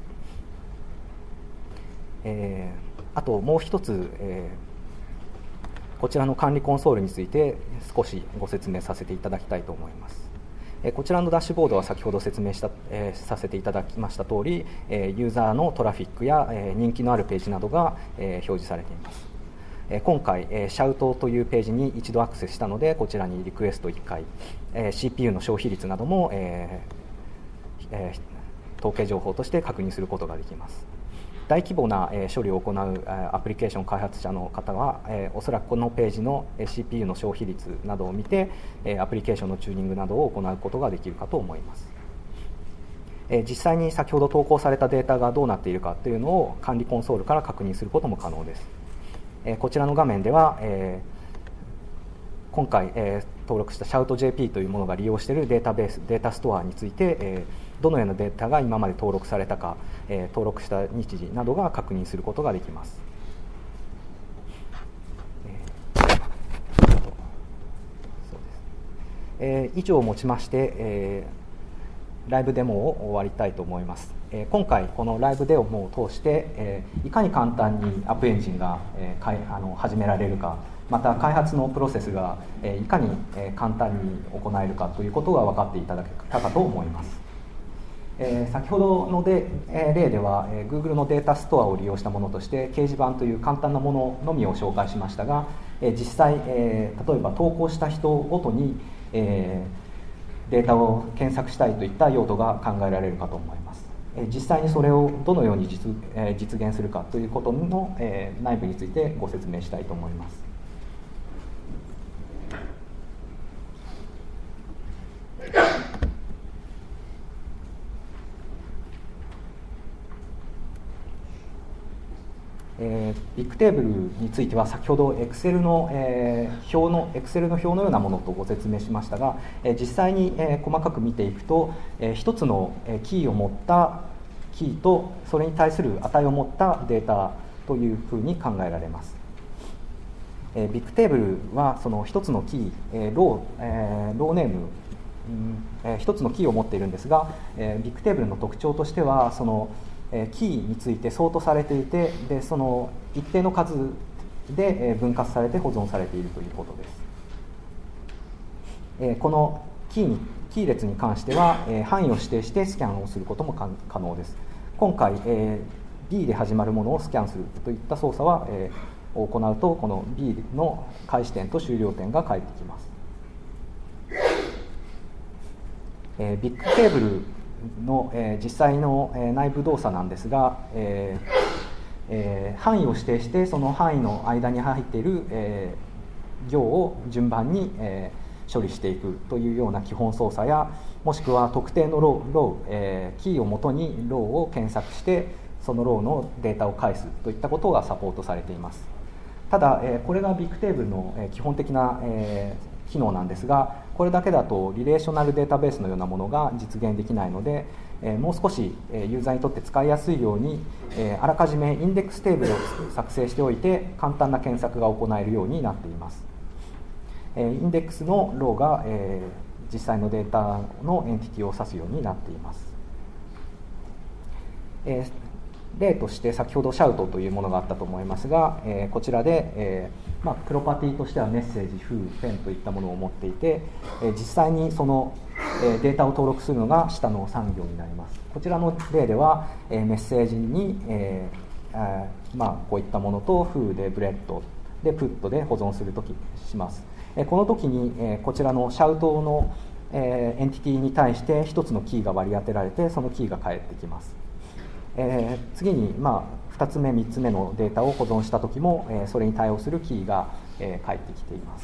えー、あともう一つ、えーこちらの管理コンソールについて少しご説明させていただきたいと思います。こちらのダッシュボードは先ほど説明した、えー、させていただきました通り、えー、ユーザーのトラフィックや、えー、人気のあるページなどが、えー、表示されています。えー、今回、えー、シャウトというページに一度アクセスしたので、こちらにリクエストいっかい、えー、シーピーユー の消費率なども、えーえー、統計情報として確認することができます。大規模な処理を行うアプリケーション開発者の方は、おそらくこのページの シーピーユー の消費率などを見て、アプリケーションのチューニングなどを行うことができるかと思います。実際に先ほど投稿されたデータがどうなっているかというのを管理コンソールから確認することも可能です。こちらの画面では、今回登録した シャウト ジェーピー というものが利用しているデータベース、データストアについて、どのようなデータが今まで登録されたか、登録した日時などが確認することができます。そうです。えー、以上をもちまして、えー、ライブデモを終わりたいと思います。えー、今回このライブデモを通して、えー、いかに簡単にアップエンジンが、えー、かいあの始められるか、また開発のプロセスが、えー、いかに、えー、簡単に行えるかということが分かっていただけたかと思います。えー、先ほどので、えー、例では、えー、Google のデータストアを利用したものとして掲示板という簡単なもののみを紹介しましたが、えー、実際、えー、例えば投稿した人ごとに、えー、データを検索したいといった用途が考えられるかと思います。えー、実際にそれをどのように 実,、えー、実現するかということの、えー、内部についてご説明したいと思います。えー、ビッグテーブルについては先ほど Excel の、えー、表の Excel の表のようなものとご説明しましたが、えー、実際に、えー、細かく見ていくと、えー、一つのキーを持ったキーとそれに対する値を持ったデータというふうに考えられます。えー、ビッグテーブルはその一つのキー、えー、ロー、えー、ローネーム、うんえー、一つのキーを持っているんですが、えー、ビッグテーブルの特徴としてはそのキーについてソートされていて、でその一定の数で分割されて保存されているということです。このキーにキー列に関しては範囲を指定してスキャンをすることも可能です。今回 ビー で始まるものをスキャンするといった操作はを行うと、この ビー の開始点と終了点が返ってきます。ビッグテーブルの、えー、実際の、えー、内部動作なんですが、えーえー、範囲を指定してその範囲の間に入っている、えー、行を順番に、えー、処理していくというような基本操作や、もしくは特定のロー、ローえー、キーをもとにローを検索してそのローのデータを返すといったことがサポートされています。ただ、えー、これがビッグテーブルの、えー、基本的な、えー機能なんですが、これだけだとリレーショナルデータベースのようなものが実現できないので、えー、もう少しユーザーにとって使いやすいように、えー、あらかじめインデックステーブルを作成しておいて簡単な検索が行えるようになっています。えー、インデックスのローが、えー、実際のデータのエンティティを指すようになっています。えー例として先ほどシャウトというものがあったと思いますが、えー、こちらで、えーまあ、プロパティとしてはメッセージ、フー、ペンといったものを持っていて、えー、実際にその、えー、データを登録するのが下のさん行になります。こちらの例では、えー、メッセージに、えーえーまあ、こういったものとフーでブレッドでプットで保存するときします。えー、この時に、えー、こちらのシャウトの、えー、エンティティに対して一つのキーが割り当てられてそのキーが返ってきます。えー、次に、まあ、ふたつめみっつめのデータを保存したときも、えー、それに対応するキーが、えー、返ってきています。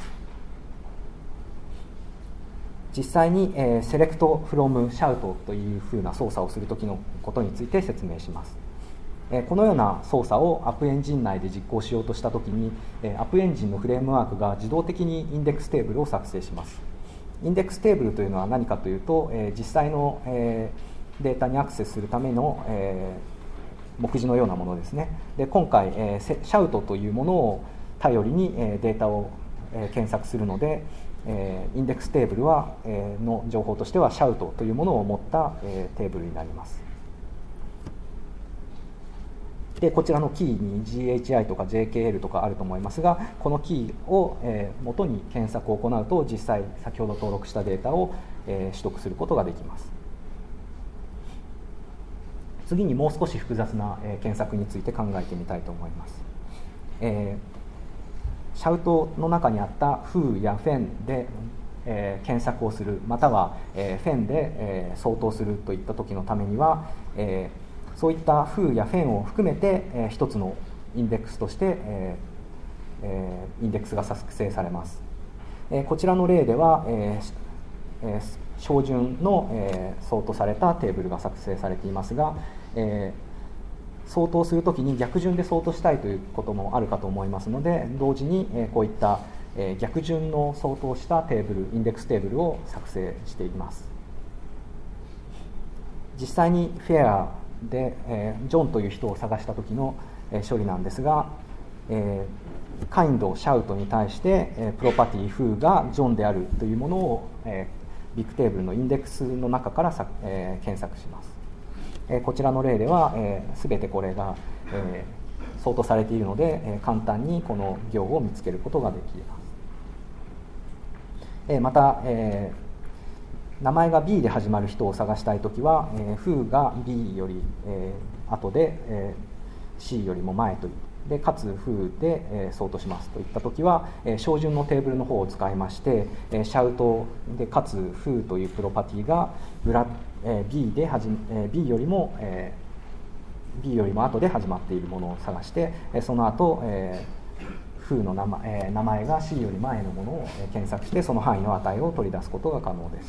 実際に、えー、Select from Shout というふうな操作をするときのことについて説明します。 このような操作をアップエンジン内で実行しようとしたときに、アップエンジンのフレームワークが自動的にインデックステーブルを作成します。インデックステーブルというのは何かというと、実際のデータにアクセスするための目次のようなものですね。で、今回、シャウトというものを頼りにデータを検索するので、インデックステーブルはの情報としてはシャウトというものを持ったテーブルになります。でこちらのキーに ジーエイチアイ とか ジェーケーエル とかあると思いますが、このキーを、えー、元に検索を行うと実際先ほど登録したデータを、えー、取得することができます。次にもう少し複雑な、えー、検索について考えてみたいと思います。えー、シャウトの中にあった フー や フェン で、えー、検索をする、または、えー、フェン で、えー、相当するといった時のためには、えーそういったフーやフェンを含めて、えー、一つのインデックスとして、えーえー、インデックスが作成されます。えー、こちらの例では、えーえー、照準の、えー、相当されたテーブルが作成されていますが、えー、相当するときに逆順で相当したいということもあるかと思いますので、同時に、えー、こういった、えー、逆順の相当したテーブル、インデックステーブルを作成しています。実際にフェアで、えー、ジョンという人を探した時の、えー、処理なんですが、えー、カインド、シャウトに対して、えー、プロパティ、フーがジョンであるというものを、えー、ビッグテーブルのインデックスの中からさ、えー、検索します。えー、こちらの例では、えー、全てこれが、えー、相当されているので、えー、簡単にこの行を見つけることができます。えー、また、えー名前が ビー で始まる人を探したいときは、えー、フーが ビー より、えー、後で、えー、シー よりも前というでかつフーで、えー、相当しますといったときは、えー、照準のテーブルの方を使いまして、えー、シャウトでかつフーというプロパティがブラ、えー、B で始め、えー、B よりも、えー、B よりも後で始まっているものを探して、えー、その後、えー、フーの名前、えー、名前が C より前のものを検索してその範囲の値を取り出すことが可能です。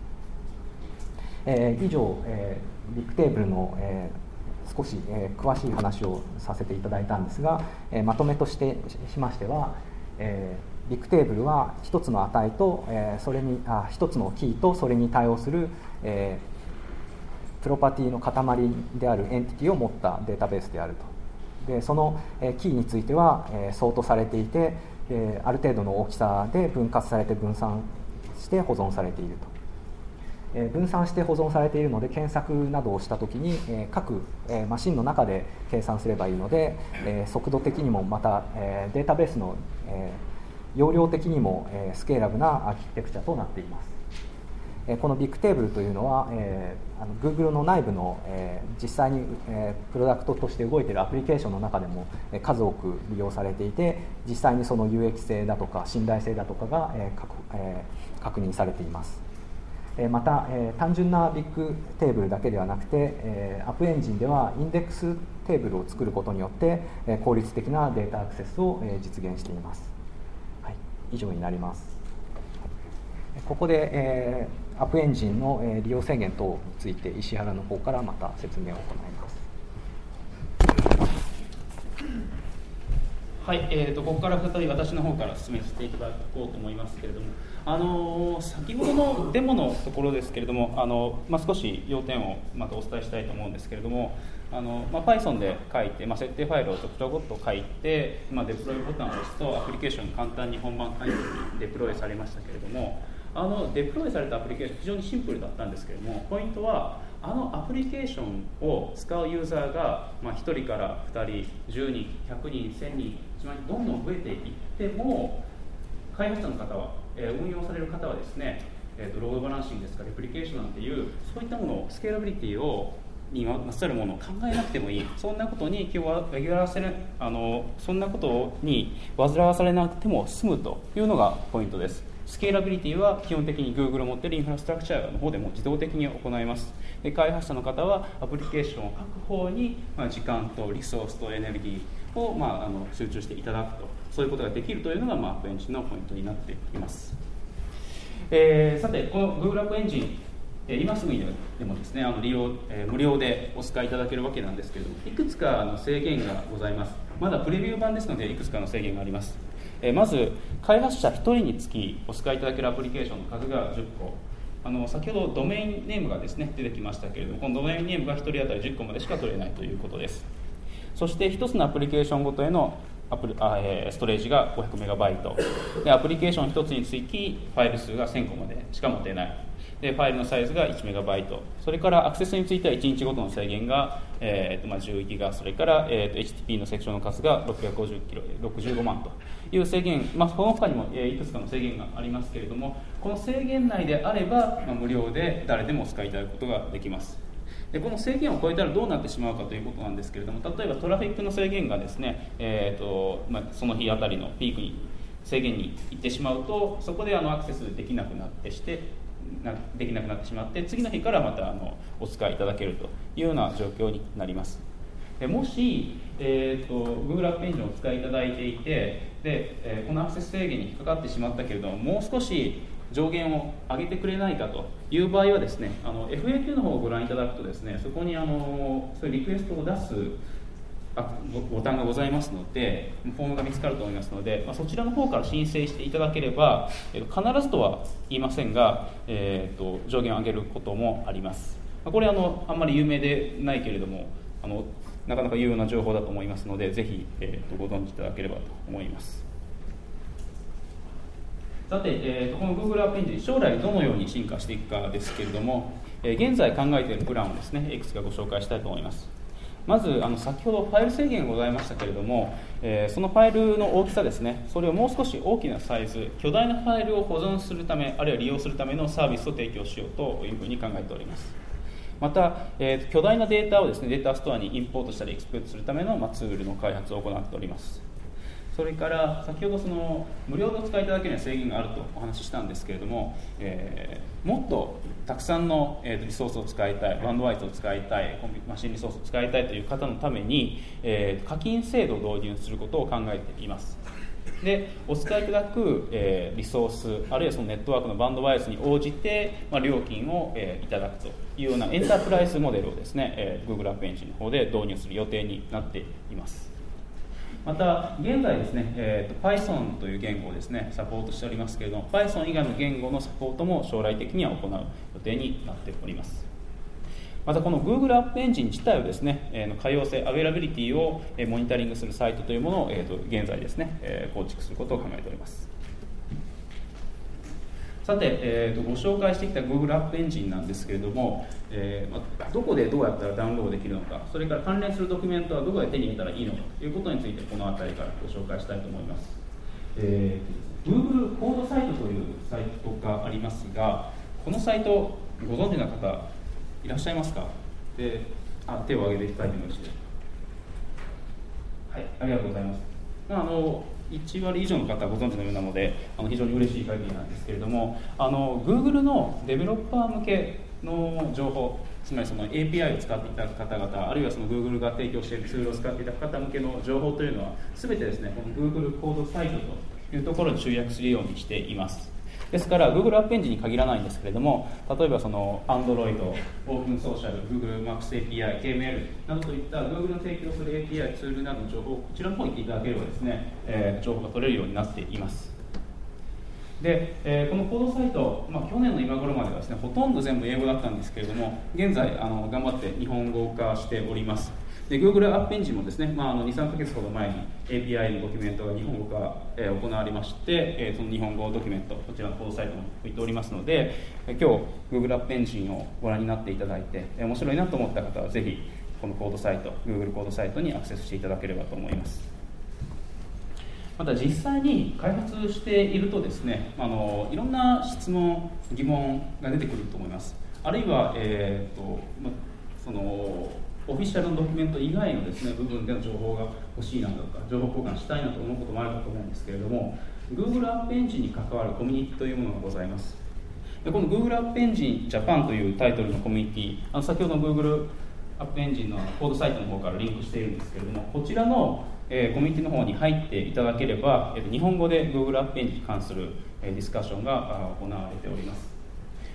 えー、以上、えー、ビッグテーブルの、えー、少し、えー、詳しい話をさせていただいたんですが、えー、まとめとしてしましては、えー、ビッグテーブルは一つの値と、えー、それにあ一つのキーとそれに対応する、えー、プロパティの塊であるエンティティを持ったデータベースであると。でその、えー、キーについては、えー、相当されていて、えー、ある程度の大きさで分割されて分散して保存されていると。分散して保存されているので検索などをしたときに各マシンの中で計算すればいいので速度的にもまたデータベースの容量的にもスケーラブなアーキテクチャとなっています。このビッグテーブルというのは Google の内部の実際にプロダクトとして動いているアプリケーションの中でも数多く利用されていて実際にその有益性だとか信頼性だとかが確認されています。また、えー、単純なビッグテーブルだけではなくて、えー、アップエンジンではインデックステーブルを作ることによって、えー、効率的なデータアクセスを、えー、実現しています、はい、以上になります。ここで、えー、アップエンジンの、えー、利用制限等について石原の方からまた説明を行います。 はい、えーと、ここから再び私の方から進めさせていただこうと思いますけれども、あの先ほどのデモのところですけれども、あのまあ、少し要点をまたお伝えしたいと思うんですけれども、あの、まあ、Python で書いて、まあ、設定ファイルをちょこちょこっと書いて、まあ、デプロイボタンを押すとアプリケーション簡単に本番環境にデプロイされましたけれども、あのデプロイされたアプリケーション非常にシンプルだったんですけれども、ポイントはあのアプリケーションを使うユーザーが、まあ、ひとりからふたり、じゅうにん、ひゃくにん、せんにん、いちまんにんどんどん増えていっても開発者の方は、えー、運用される方はですね、えー、とロードバランシングですかレプリケーションなんていうそういったものをスケーラビリティをにまつわるものを考えなくてもいい、そんなことに気を紛らわせあのそんなことに煩わされなくても済むというのがポイントです。スケーラビリティは基本的に Google を持っているインフラストラクチャーの方でも自動的に行います。で開発者の方はアプリケーションを書く方に、まあ、時間とリソースとエネルギーを、まあ、あの集中していただくと、そういうことができるというのが、まあ、アップエンジンのポイントになっています。えー、さてこの Google アップエンジンえー、今すぐにでもですねあの利用、えー、無料でお使いいただけるわけなんですけれども、いくつかの制限がございます。まだプレビュー版ですのでいくつかの制限があります。えー、まず開発者ひとりにつきお使いいただけるアプリケーションの数がじゅっこ、あの先ほどドメインネームがですね出てきましたけれども、このドメインネームがひとり当たりじゅっこまでしか取れないということです。そしてひとつのアプリケーションごとへのアプリあ、えー、ストレージが ごひゃくメガバイト で、アプリケーションひとつにつきファイル数がせんこまでしか持てない、でファイルのサイズがいちメガバイト、それからアクセスについてはいちにちごとの制限が、えーとまあ、じゅうギガ、それから、えー、と エイチティーピー のセクションの数がろっぴゃくごじゅうキロ、ろくじゅうごまんという制限、まあ、この他にも、えー、いくつかの制限がありますけれども、この制限内であれば、まあ、無料で誰でもお使いいただくことができます。でこの制限を超えたらどうなってしまうかということなんですけれども、例えばトラフィックの制限がですね、えーとまあ、その日あたりのピークに制限に行ってしまうと、そこであのアクセスできなくなってしてなできなくなってしまって、次の日からまたあのお使いいただけるというような状況になります。でもし、えーと、Google アップエンジンをお使いいただいていて、で、えー、このアクセス制限に引っかかってしまったけれども、もう少し上限を上げてくれないかという場合はですね、あの エフエーキュー の方をご覧いただくとですね、そこにあのそういうリクエストを出すボタンがございますので、フォームが見つかると思いますので、まあ、そちらの方から申請していただければ、えー、必ずとは言いませんが、えー、と上限を上げることもあります。これあのあんまり有名でないけれども、あのなかなか有用な情報だと思いますので、ぜひ、えー、とご存知いただければと思います。さて、えー、とこの Google アップエンジン、将来どのように進化していくかですけれども、えー、現在考えているプランをですね、いくつかご紹介したいと思います。まずあの先ほどファイル制限がございましたけれども、えー、そのファイルの大きさですね、それをもう少し大きなサイズ、巨大なファイルを保存するため、あるいは利用するためのサービスを提供しようというふうに考えております。また、えー、巨大なデータをですね、データストアにインポートしたりエクスポートするための、まあ、ツールの開発を行っております。それから先ほどその無料でお使いいただけるような制限があるとお話ししたんですけれども、えー、もっとたくさんの、えー、リソースを使いたい、バンドワイトを使いたい、コンピュマシンリソースを使いたいという方のために、えー、課金制度を導入することを考えています。でお使いいただく、えー、リソース、あるいはそのネットワークのバンドワイスに応じて、まあ、料金を、えー、いただくというようなエンタープライズモデルをですね、えー、Google アップエンジンの方で導入する予定になっています。また現在ですね、えー、と Python という言語をですねサポートしておりますけれども、 Python 以外の言語のサポートも将来的には行う予定になっております。またこの Google アップエンジン自体をですね、えー、可用性、アベラビリティを、えー、モニタリングするサイトというものを、えー、と現在ですね、えー、構築することを考えております。さて、えー、とご紹介してきた Google アップエンジンなんですけれども、えーまあ、どこでどうやったらダウンロードできるのか、それから関連するドキュメントはどこで手に入れたらいいのかということについて、この辺りからご紹介したいと思います。えー、Google コードサイトというサイトがありますが、このサイトご存知の方いらっしゃいますか？であ手を挙げていただいてもよろしいですか？はい、ありがとうございます。まあ、あのいちわり以上の方はご存知のようなので、あの非常に嬉しい限りなんですけれども、あの Google のデベロッパー向けの情報、つまりその エーピーアイ を使っていただく方々、あるいはその Google が提供しているツールを使っていただく方向けの情報というのは、全てですね、この Google コードサイトというところに集約するようにしています。ですから Google アップエンジンに限らないんですけれども、例えばその Android、オープンソーシャル、Google Maps エーピーアイ、ケーエムエル などといった Google の提供する エーピーアイ ツールなどの情報をこちらの方に行っていただければですね、えー、情報が取れるようになっています。で、えー、このコードサイト、まあ、去年の今頃まではですね、ほとんど全部英語だったんですけれども、現在あの頑張って日本語化しております。で Google アップエンジンもですね、まあ、あのにさんかげつほど前に エーピーアイ のドキュメントが日本語化、えー、行われまして、えー、その日本語ドキュメント、こちらのコードサイトも置いておりますので、えー、今日 Google アップエンジンをご覧になっていただいて、えー、面白いなと思った方はぜひこのコードサイト、Google コードサイトにアクセスしていただければと思います。また実際に開発しているとですね、あのいろんな質問、疑問が出てくると思います。あるいは、えーとま、そのオフィシャルのドキュメント以外のですね、部分での情報が欲しいなとか、情報交換したいなと思うこともあるかと思うんですけれども、Google アップエンジンに関わるコミュニティというものがございます。でこの Google アップエンジン Japan というタイトルのコミュニティ、あの先ほどの Google アップエンジンのコードサイトの方からリンクしているんですけれども、こちらの、えー、コミュニティの方に入っていただければ、えー、日本語で Google アップエンジンに関する、えー、ディスカッションが行われております。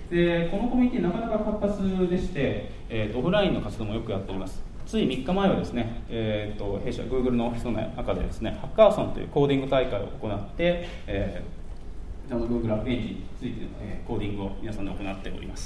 でこのコミュニティなかなか活発でして、えーと、オフラインの活動もよくやっております。ついみっかまえはですね、えーと、弊社 Google のオフィスの中でですね、ハッカーソンというコーディング大会を行って、えー、Google アップエンジンについての、えー、コーディングを皆さんで行っております。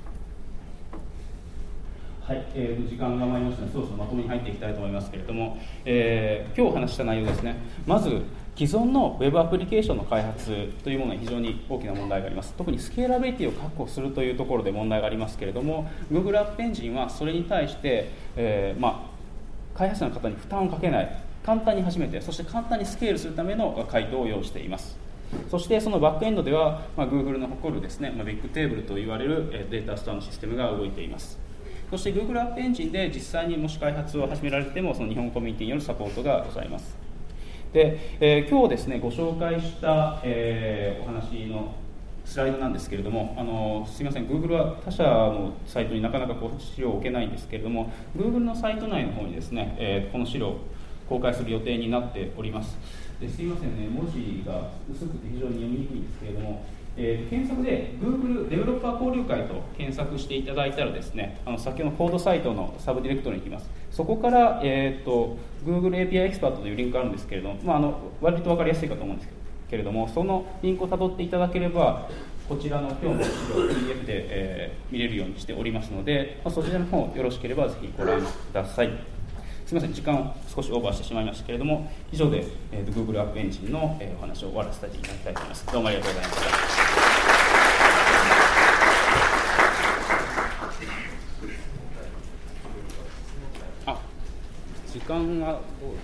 はい、えーと、時間が余りましたので、そろそろまとめに入っていきたいと思いますけれども、えー、今日お話しした内容ですね。まず既存の Web アプリケーションの開発というものに非常に大きな問題があります。特にスケーラビリティを確保するというところで問題がありますけれども、 Google アップエンジンはそれに対して、えーまあ、開発者の方に負担をかけない、簡単に始めて、そして簡単にスケールするための回答を要しています。そしてそのバックエンドでは、まあ、Google の誇るですね、まあ、ビッグテーブルと言われる、えー、データストアのシステムが動いています。そして Google アップエンジンで実際にもし開発を始められても、その日本コミュニティによるサポートがございます。で、えー、今日ですねご紹介した、えー、お話のスライドなんですけれども、あのすみません、Google は他社のサイトになかなかこう資料を置けないんですけれども、Google のサイト内の方にですね、えー、この資料を公開する予定になっております。ですみませんね、文字が薄くて非常に読みにくいんですけれども、えー、検索で Google デベロッパー交流会と検索していただいたらですね、あの先ほどのコードサイトのサブディレクトリに行きます。そこから、えー、と Google エーピーアイ エキスパートというリンクがあるんですけれども、まあ、あの割と分かりやすいかと思うんですけれども、そのリンクをたどっていただければこちらの今日の資料を ピーディーエフ で、えー、見れるようにしておりますので、まあ、そちらの方よろしければぜひご覧ください。すみません、時間を少しオーバーしてしまいましたけれども、以上で、えー、と Google アップエンジンの、えー、お話を終わらせていただきたいと思います。どうもありがとうございました。あ、時間がどう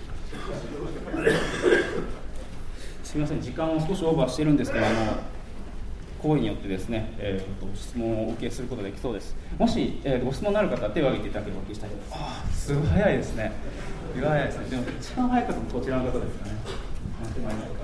すみません、時間を少しオーバーしているんですけど、あの行為によってですね、えー、と質問をお受けすることができそうです。もし、えー、ご質問のある方は手を挙げていただければお聞きしたいと思います。ああ、すごい早いですね。すごい早いですね。でも一番早かったのはこちらの方ですかね。手前の方。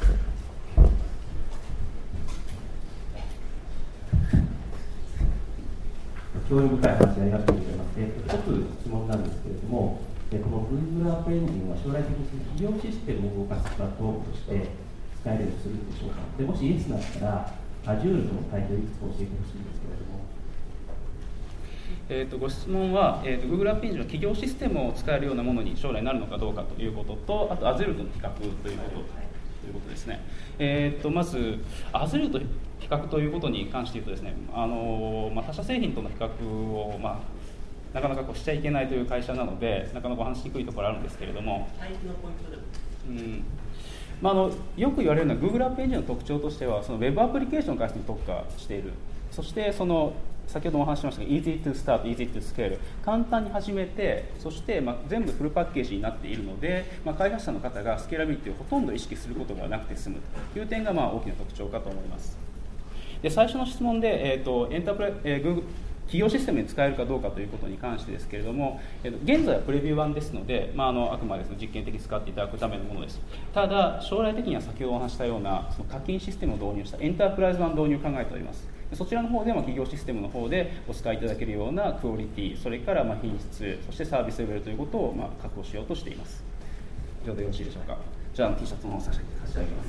興味深い話ありがとうございます。えー、一つ質問なんですけれども、えー、この Google アップエンジンは将来的に企業システムを動かすプラットフォームとして使えるようにするんでしょうか。でもしイエスだったら Azure との対比をいくつか教えてほしいんですけれども。 えー、とご質問は、えー、と Google アップエンジンの企業システムを使えるようなものに将来なるのかどうかということと、あと Azure との比較ということ、ということですね。えー、とまず Azure と比較ということに関して言うとですね、あのまあ、他社製品との比較を、まあ、なかなかこうしちゃいけないという会社なので、なかなかお話しにくいところあるんですけれども、うんまあ、あのよく言われるのは Google アップエンジンの特徴としては、その Web アプリケーション開発に特化している。そしてその先ほどもお話ししましたが Easy to start, Easy to scale、 簡単に始めて、そして、まあ、全部フルパッケージになっているので、まあ、開発者の方がスケーラビリティをほとんど意識することがなくて済むという点が、まあ、大きな特徴かと思います。で最初の質問で、えーとエンタープライ、えー、Google企業システムに使えるかどうかということに関してですけれども、えー、と現在はプレビュー版ですので、まあ、あのあくまでその実験的に使っていただくためのものです。ただ将来的には先ほどお話したようなその課金システムを導入したエンタープライズ版導入を考えております。そちらの方でも企業システムの方でお使いいただけるようなクオリティ、それからまあ品質、そしてサービスレベルということをまあ確保しようとしています。以上でよろしいでしょうか。じゃあ T シャツの方を差し上げます。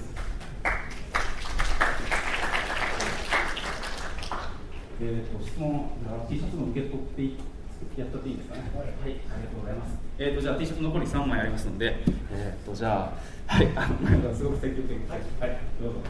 えー、と質問、T シャツの受け取ってやったっていいですかね。はい、はい、ありがとうございます。えー、とじゃあ T シャツ残りさんまいありますので、えー、とじゃあ、はい、あのすごく積極的に、はい、はい、どうぞ。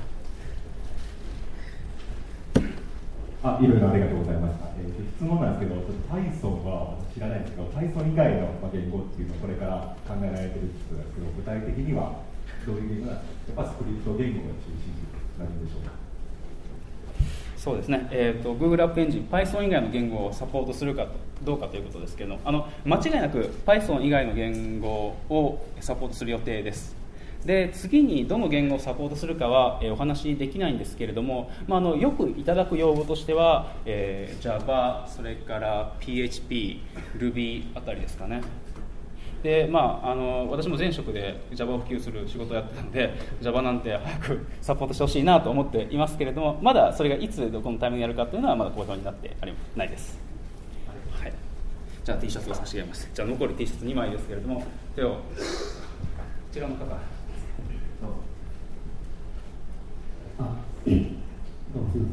あ、いろいろありがとうございました。えー、質問なんですけど、ちょっと Python は知らないんですけど、Python 以外の言語っていうのをこれから考えられているってことですけど、具体的にはどういう言語なんですか。やっぱスクリプト言語が中心になるんでしょうか。 そうですね、えーと、Google アップエンジン Python 以外の言語をサポートするかどうかということですけど、あの間違いなく Python 以外の言語をサポートする予定です。で次にどの言語をサポートするかは、えー、お話しできないんですけれども、まあ、あのよくいただく用語としては、えー、Java、それから ピーエイチピー、Ruby あたりですかね。でまあ、あの私も前職で Java を普及する仕事をやってたので Java なんて早くサポートしてほしいなと思っていますけれども、まだそれがいつどこのタイミングでやるかというのはまだ公表になってないです。はい、じゃあ T シャツを差し上げます。じゃあ残り T シャツにまいですけれども、手をこちらの方。 あ、どうもすみません。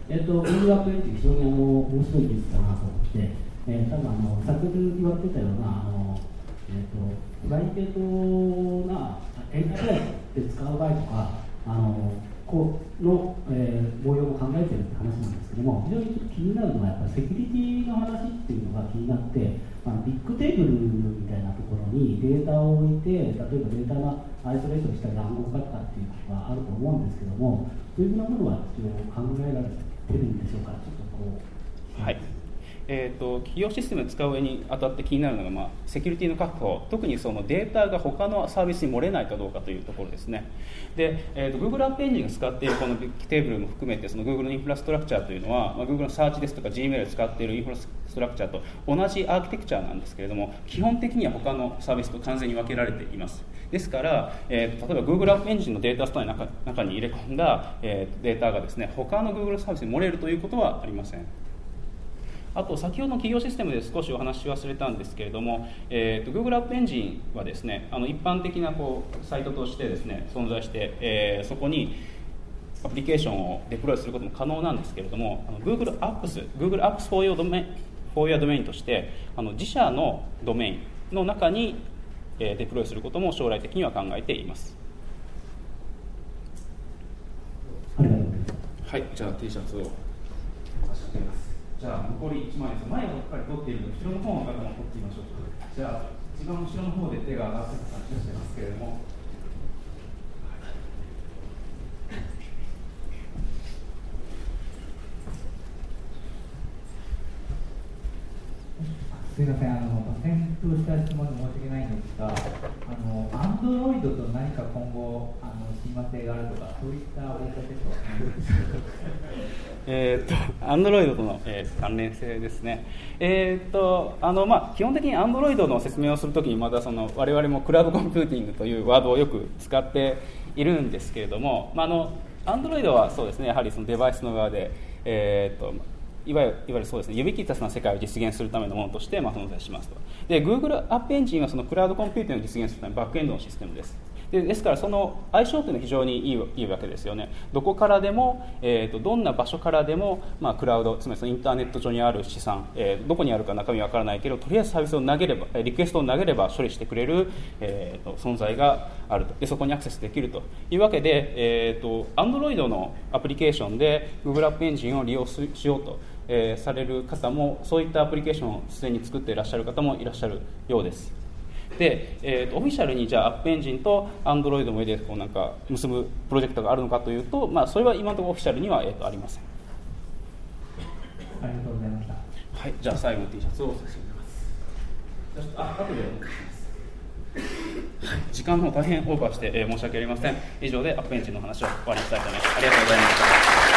えー、と Google アップエンジン非常にあの面白い技術だなと思って、えー、多分あの先ほど言われてたようなあの、えー、とプライベートなエンタープライズで使う場合とかあのこうの、えー、応用を考えているって話なんですけども、非常に気になるのはやっぱりセキュリティの話っていうのが気になって、あのビッグテーブルみたいなところにデータを置いて、例えばデータのアイソレートしたり暗号化とかっていうことがあると思うんですけども、そういうふうなものは一応考えられてるんでしょうか。ちょっとこう、 はい、えーと、企業システムを使う上にあたって気になるのが、まあ、セキュリティの確保、特にそのデータが他のサービスに漏れないかどうかというところですね。で、えーと、Google アップエンジンが使っているこのビッグテーブルも含めて、その Google のインフラストラクチャーというのは、まあ、Google のサーチですとか Gmail で使っているインフラストラクチャーと同じアーキテクチャなんですけれども、基本的には他のサービスと完全に分けられています。ですから、えー、例えば Google アップエンジンのデータストアの 中, 中に入れ込んだ、えー、データがですね、他の Google サービスに漏れるということはありません。あと先ほどの企業システムで少しお話し忘れたんですけれども、えー、と Google アップエンジンはですね、あの一般的なこうサイトとしてですね存在して、えー、そこにアプリケーションをデプロイすることも可能なんですけれども、あの Google Apps、Google Apps for your domain, for your domain としてあの自社のドメインの中に、えー、デプロイすることも将来的には考えています。はい、じゃあ T シャツを差し上げます。じゃあ残りいちまいです。前ばっかり取っているので後ろの方の方も取ってみましょう。じゃあ一番後ろの方で手が上がってた感じがしてますけれども、 すみません、あの脱線とした質問で申し訳ないんですが、あの Android と何か今後あの親和性があるとか、そういったお答えとはないですか。 えー、っと Android との、えー、関連性ですね。えー、っとあのまあ基本的に Android の説明をするときにまたその我々もクラウドコンピューティングというワードをよく使っているんですけれども、まあ、あの Android はそうですね、やはりそのデバイスの側で、えー、っといわゆる、いわゆるそうですね、ユビキタスな世界を実現するためのものとして、まあ、存在しますと。で、Google アップエンジンはそのクラウドコンピューティングを実現するためのバックエンドのシステムです。で、ですからその相性というのは非常にいい、いいわけですよね。どこからでも、えー、とどんな場所からでも、まあ、クラウド、つまりそのインターネット上にある資産、えー、どこにあるか中身わからないけど、とりあえずサービスを投げれば、リクエストを投げれば処理してくれる、えー、と存在があると。で、そこにアクセスできるというわけで、えー、と Android のアプリケーションで Google アップエンジンを利用しようと、えー、される方も、そういったアプリケーションをすでに作っていらっしゃる方もいらっしゃるようです。で、えー、とオフィシャルにじゃあアップエンジンと Android の上でこうなんか結ぶプロジェクトがあるのかというと、まあ、それは今のところオフィシャルには、えー、とありません。 ありがとうございました。 はい、じゃあ最後の T シャツを差し上げます。あ、後でお願いします。時間の方大変オーバーして、えー、申し訳ありません。以上でアップエンジンの話を終わりにしたいと思います。ありがとうございました。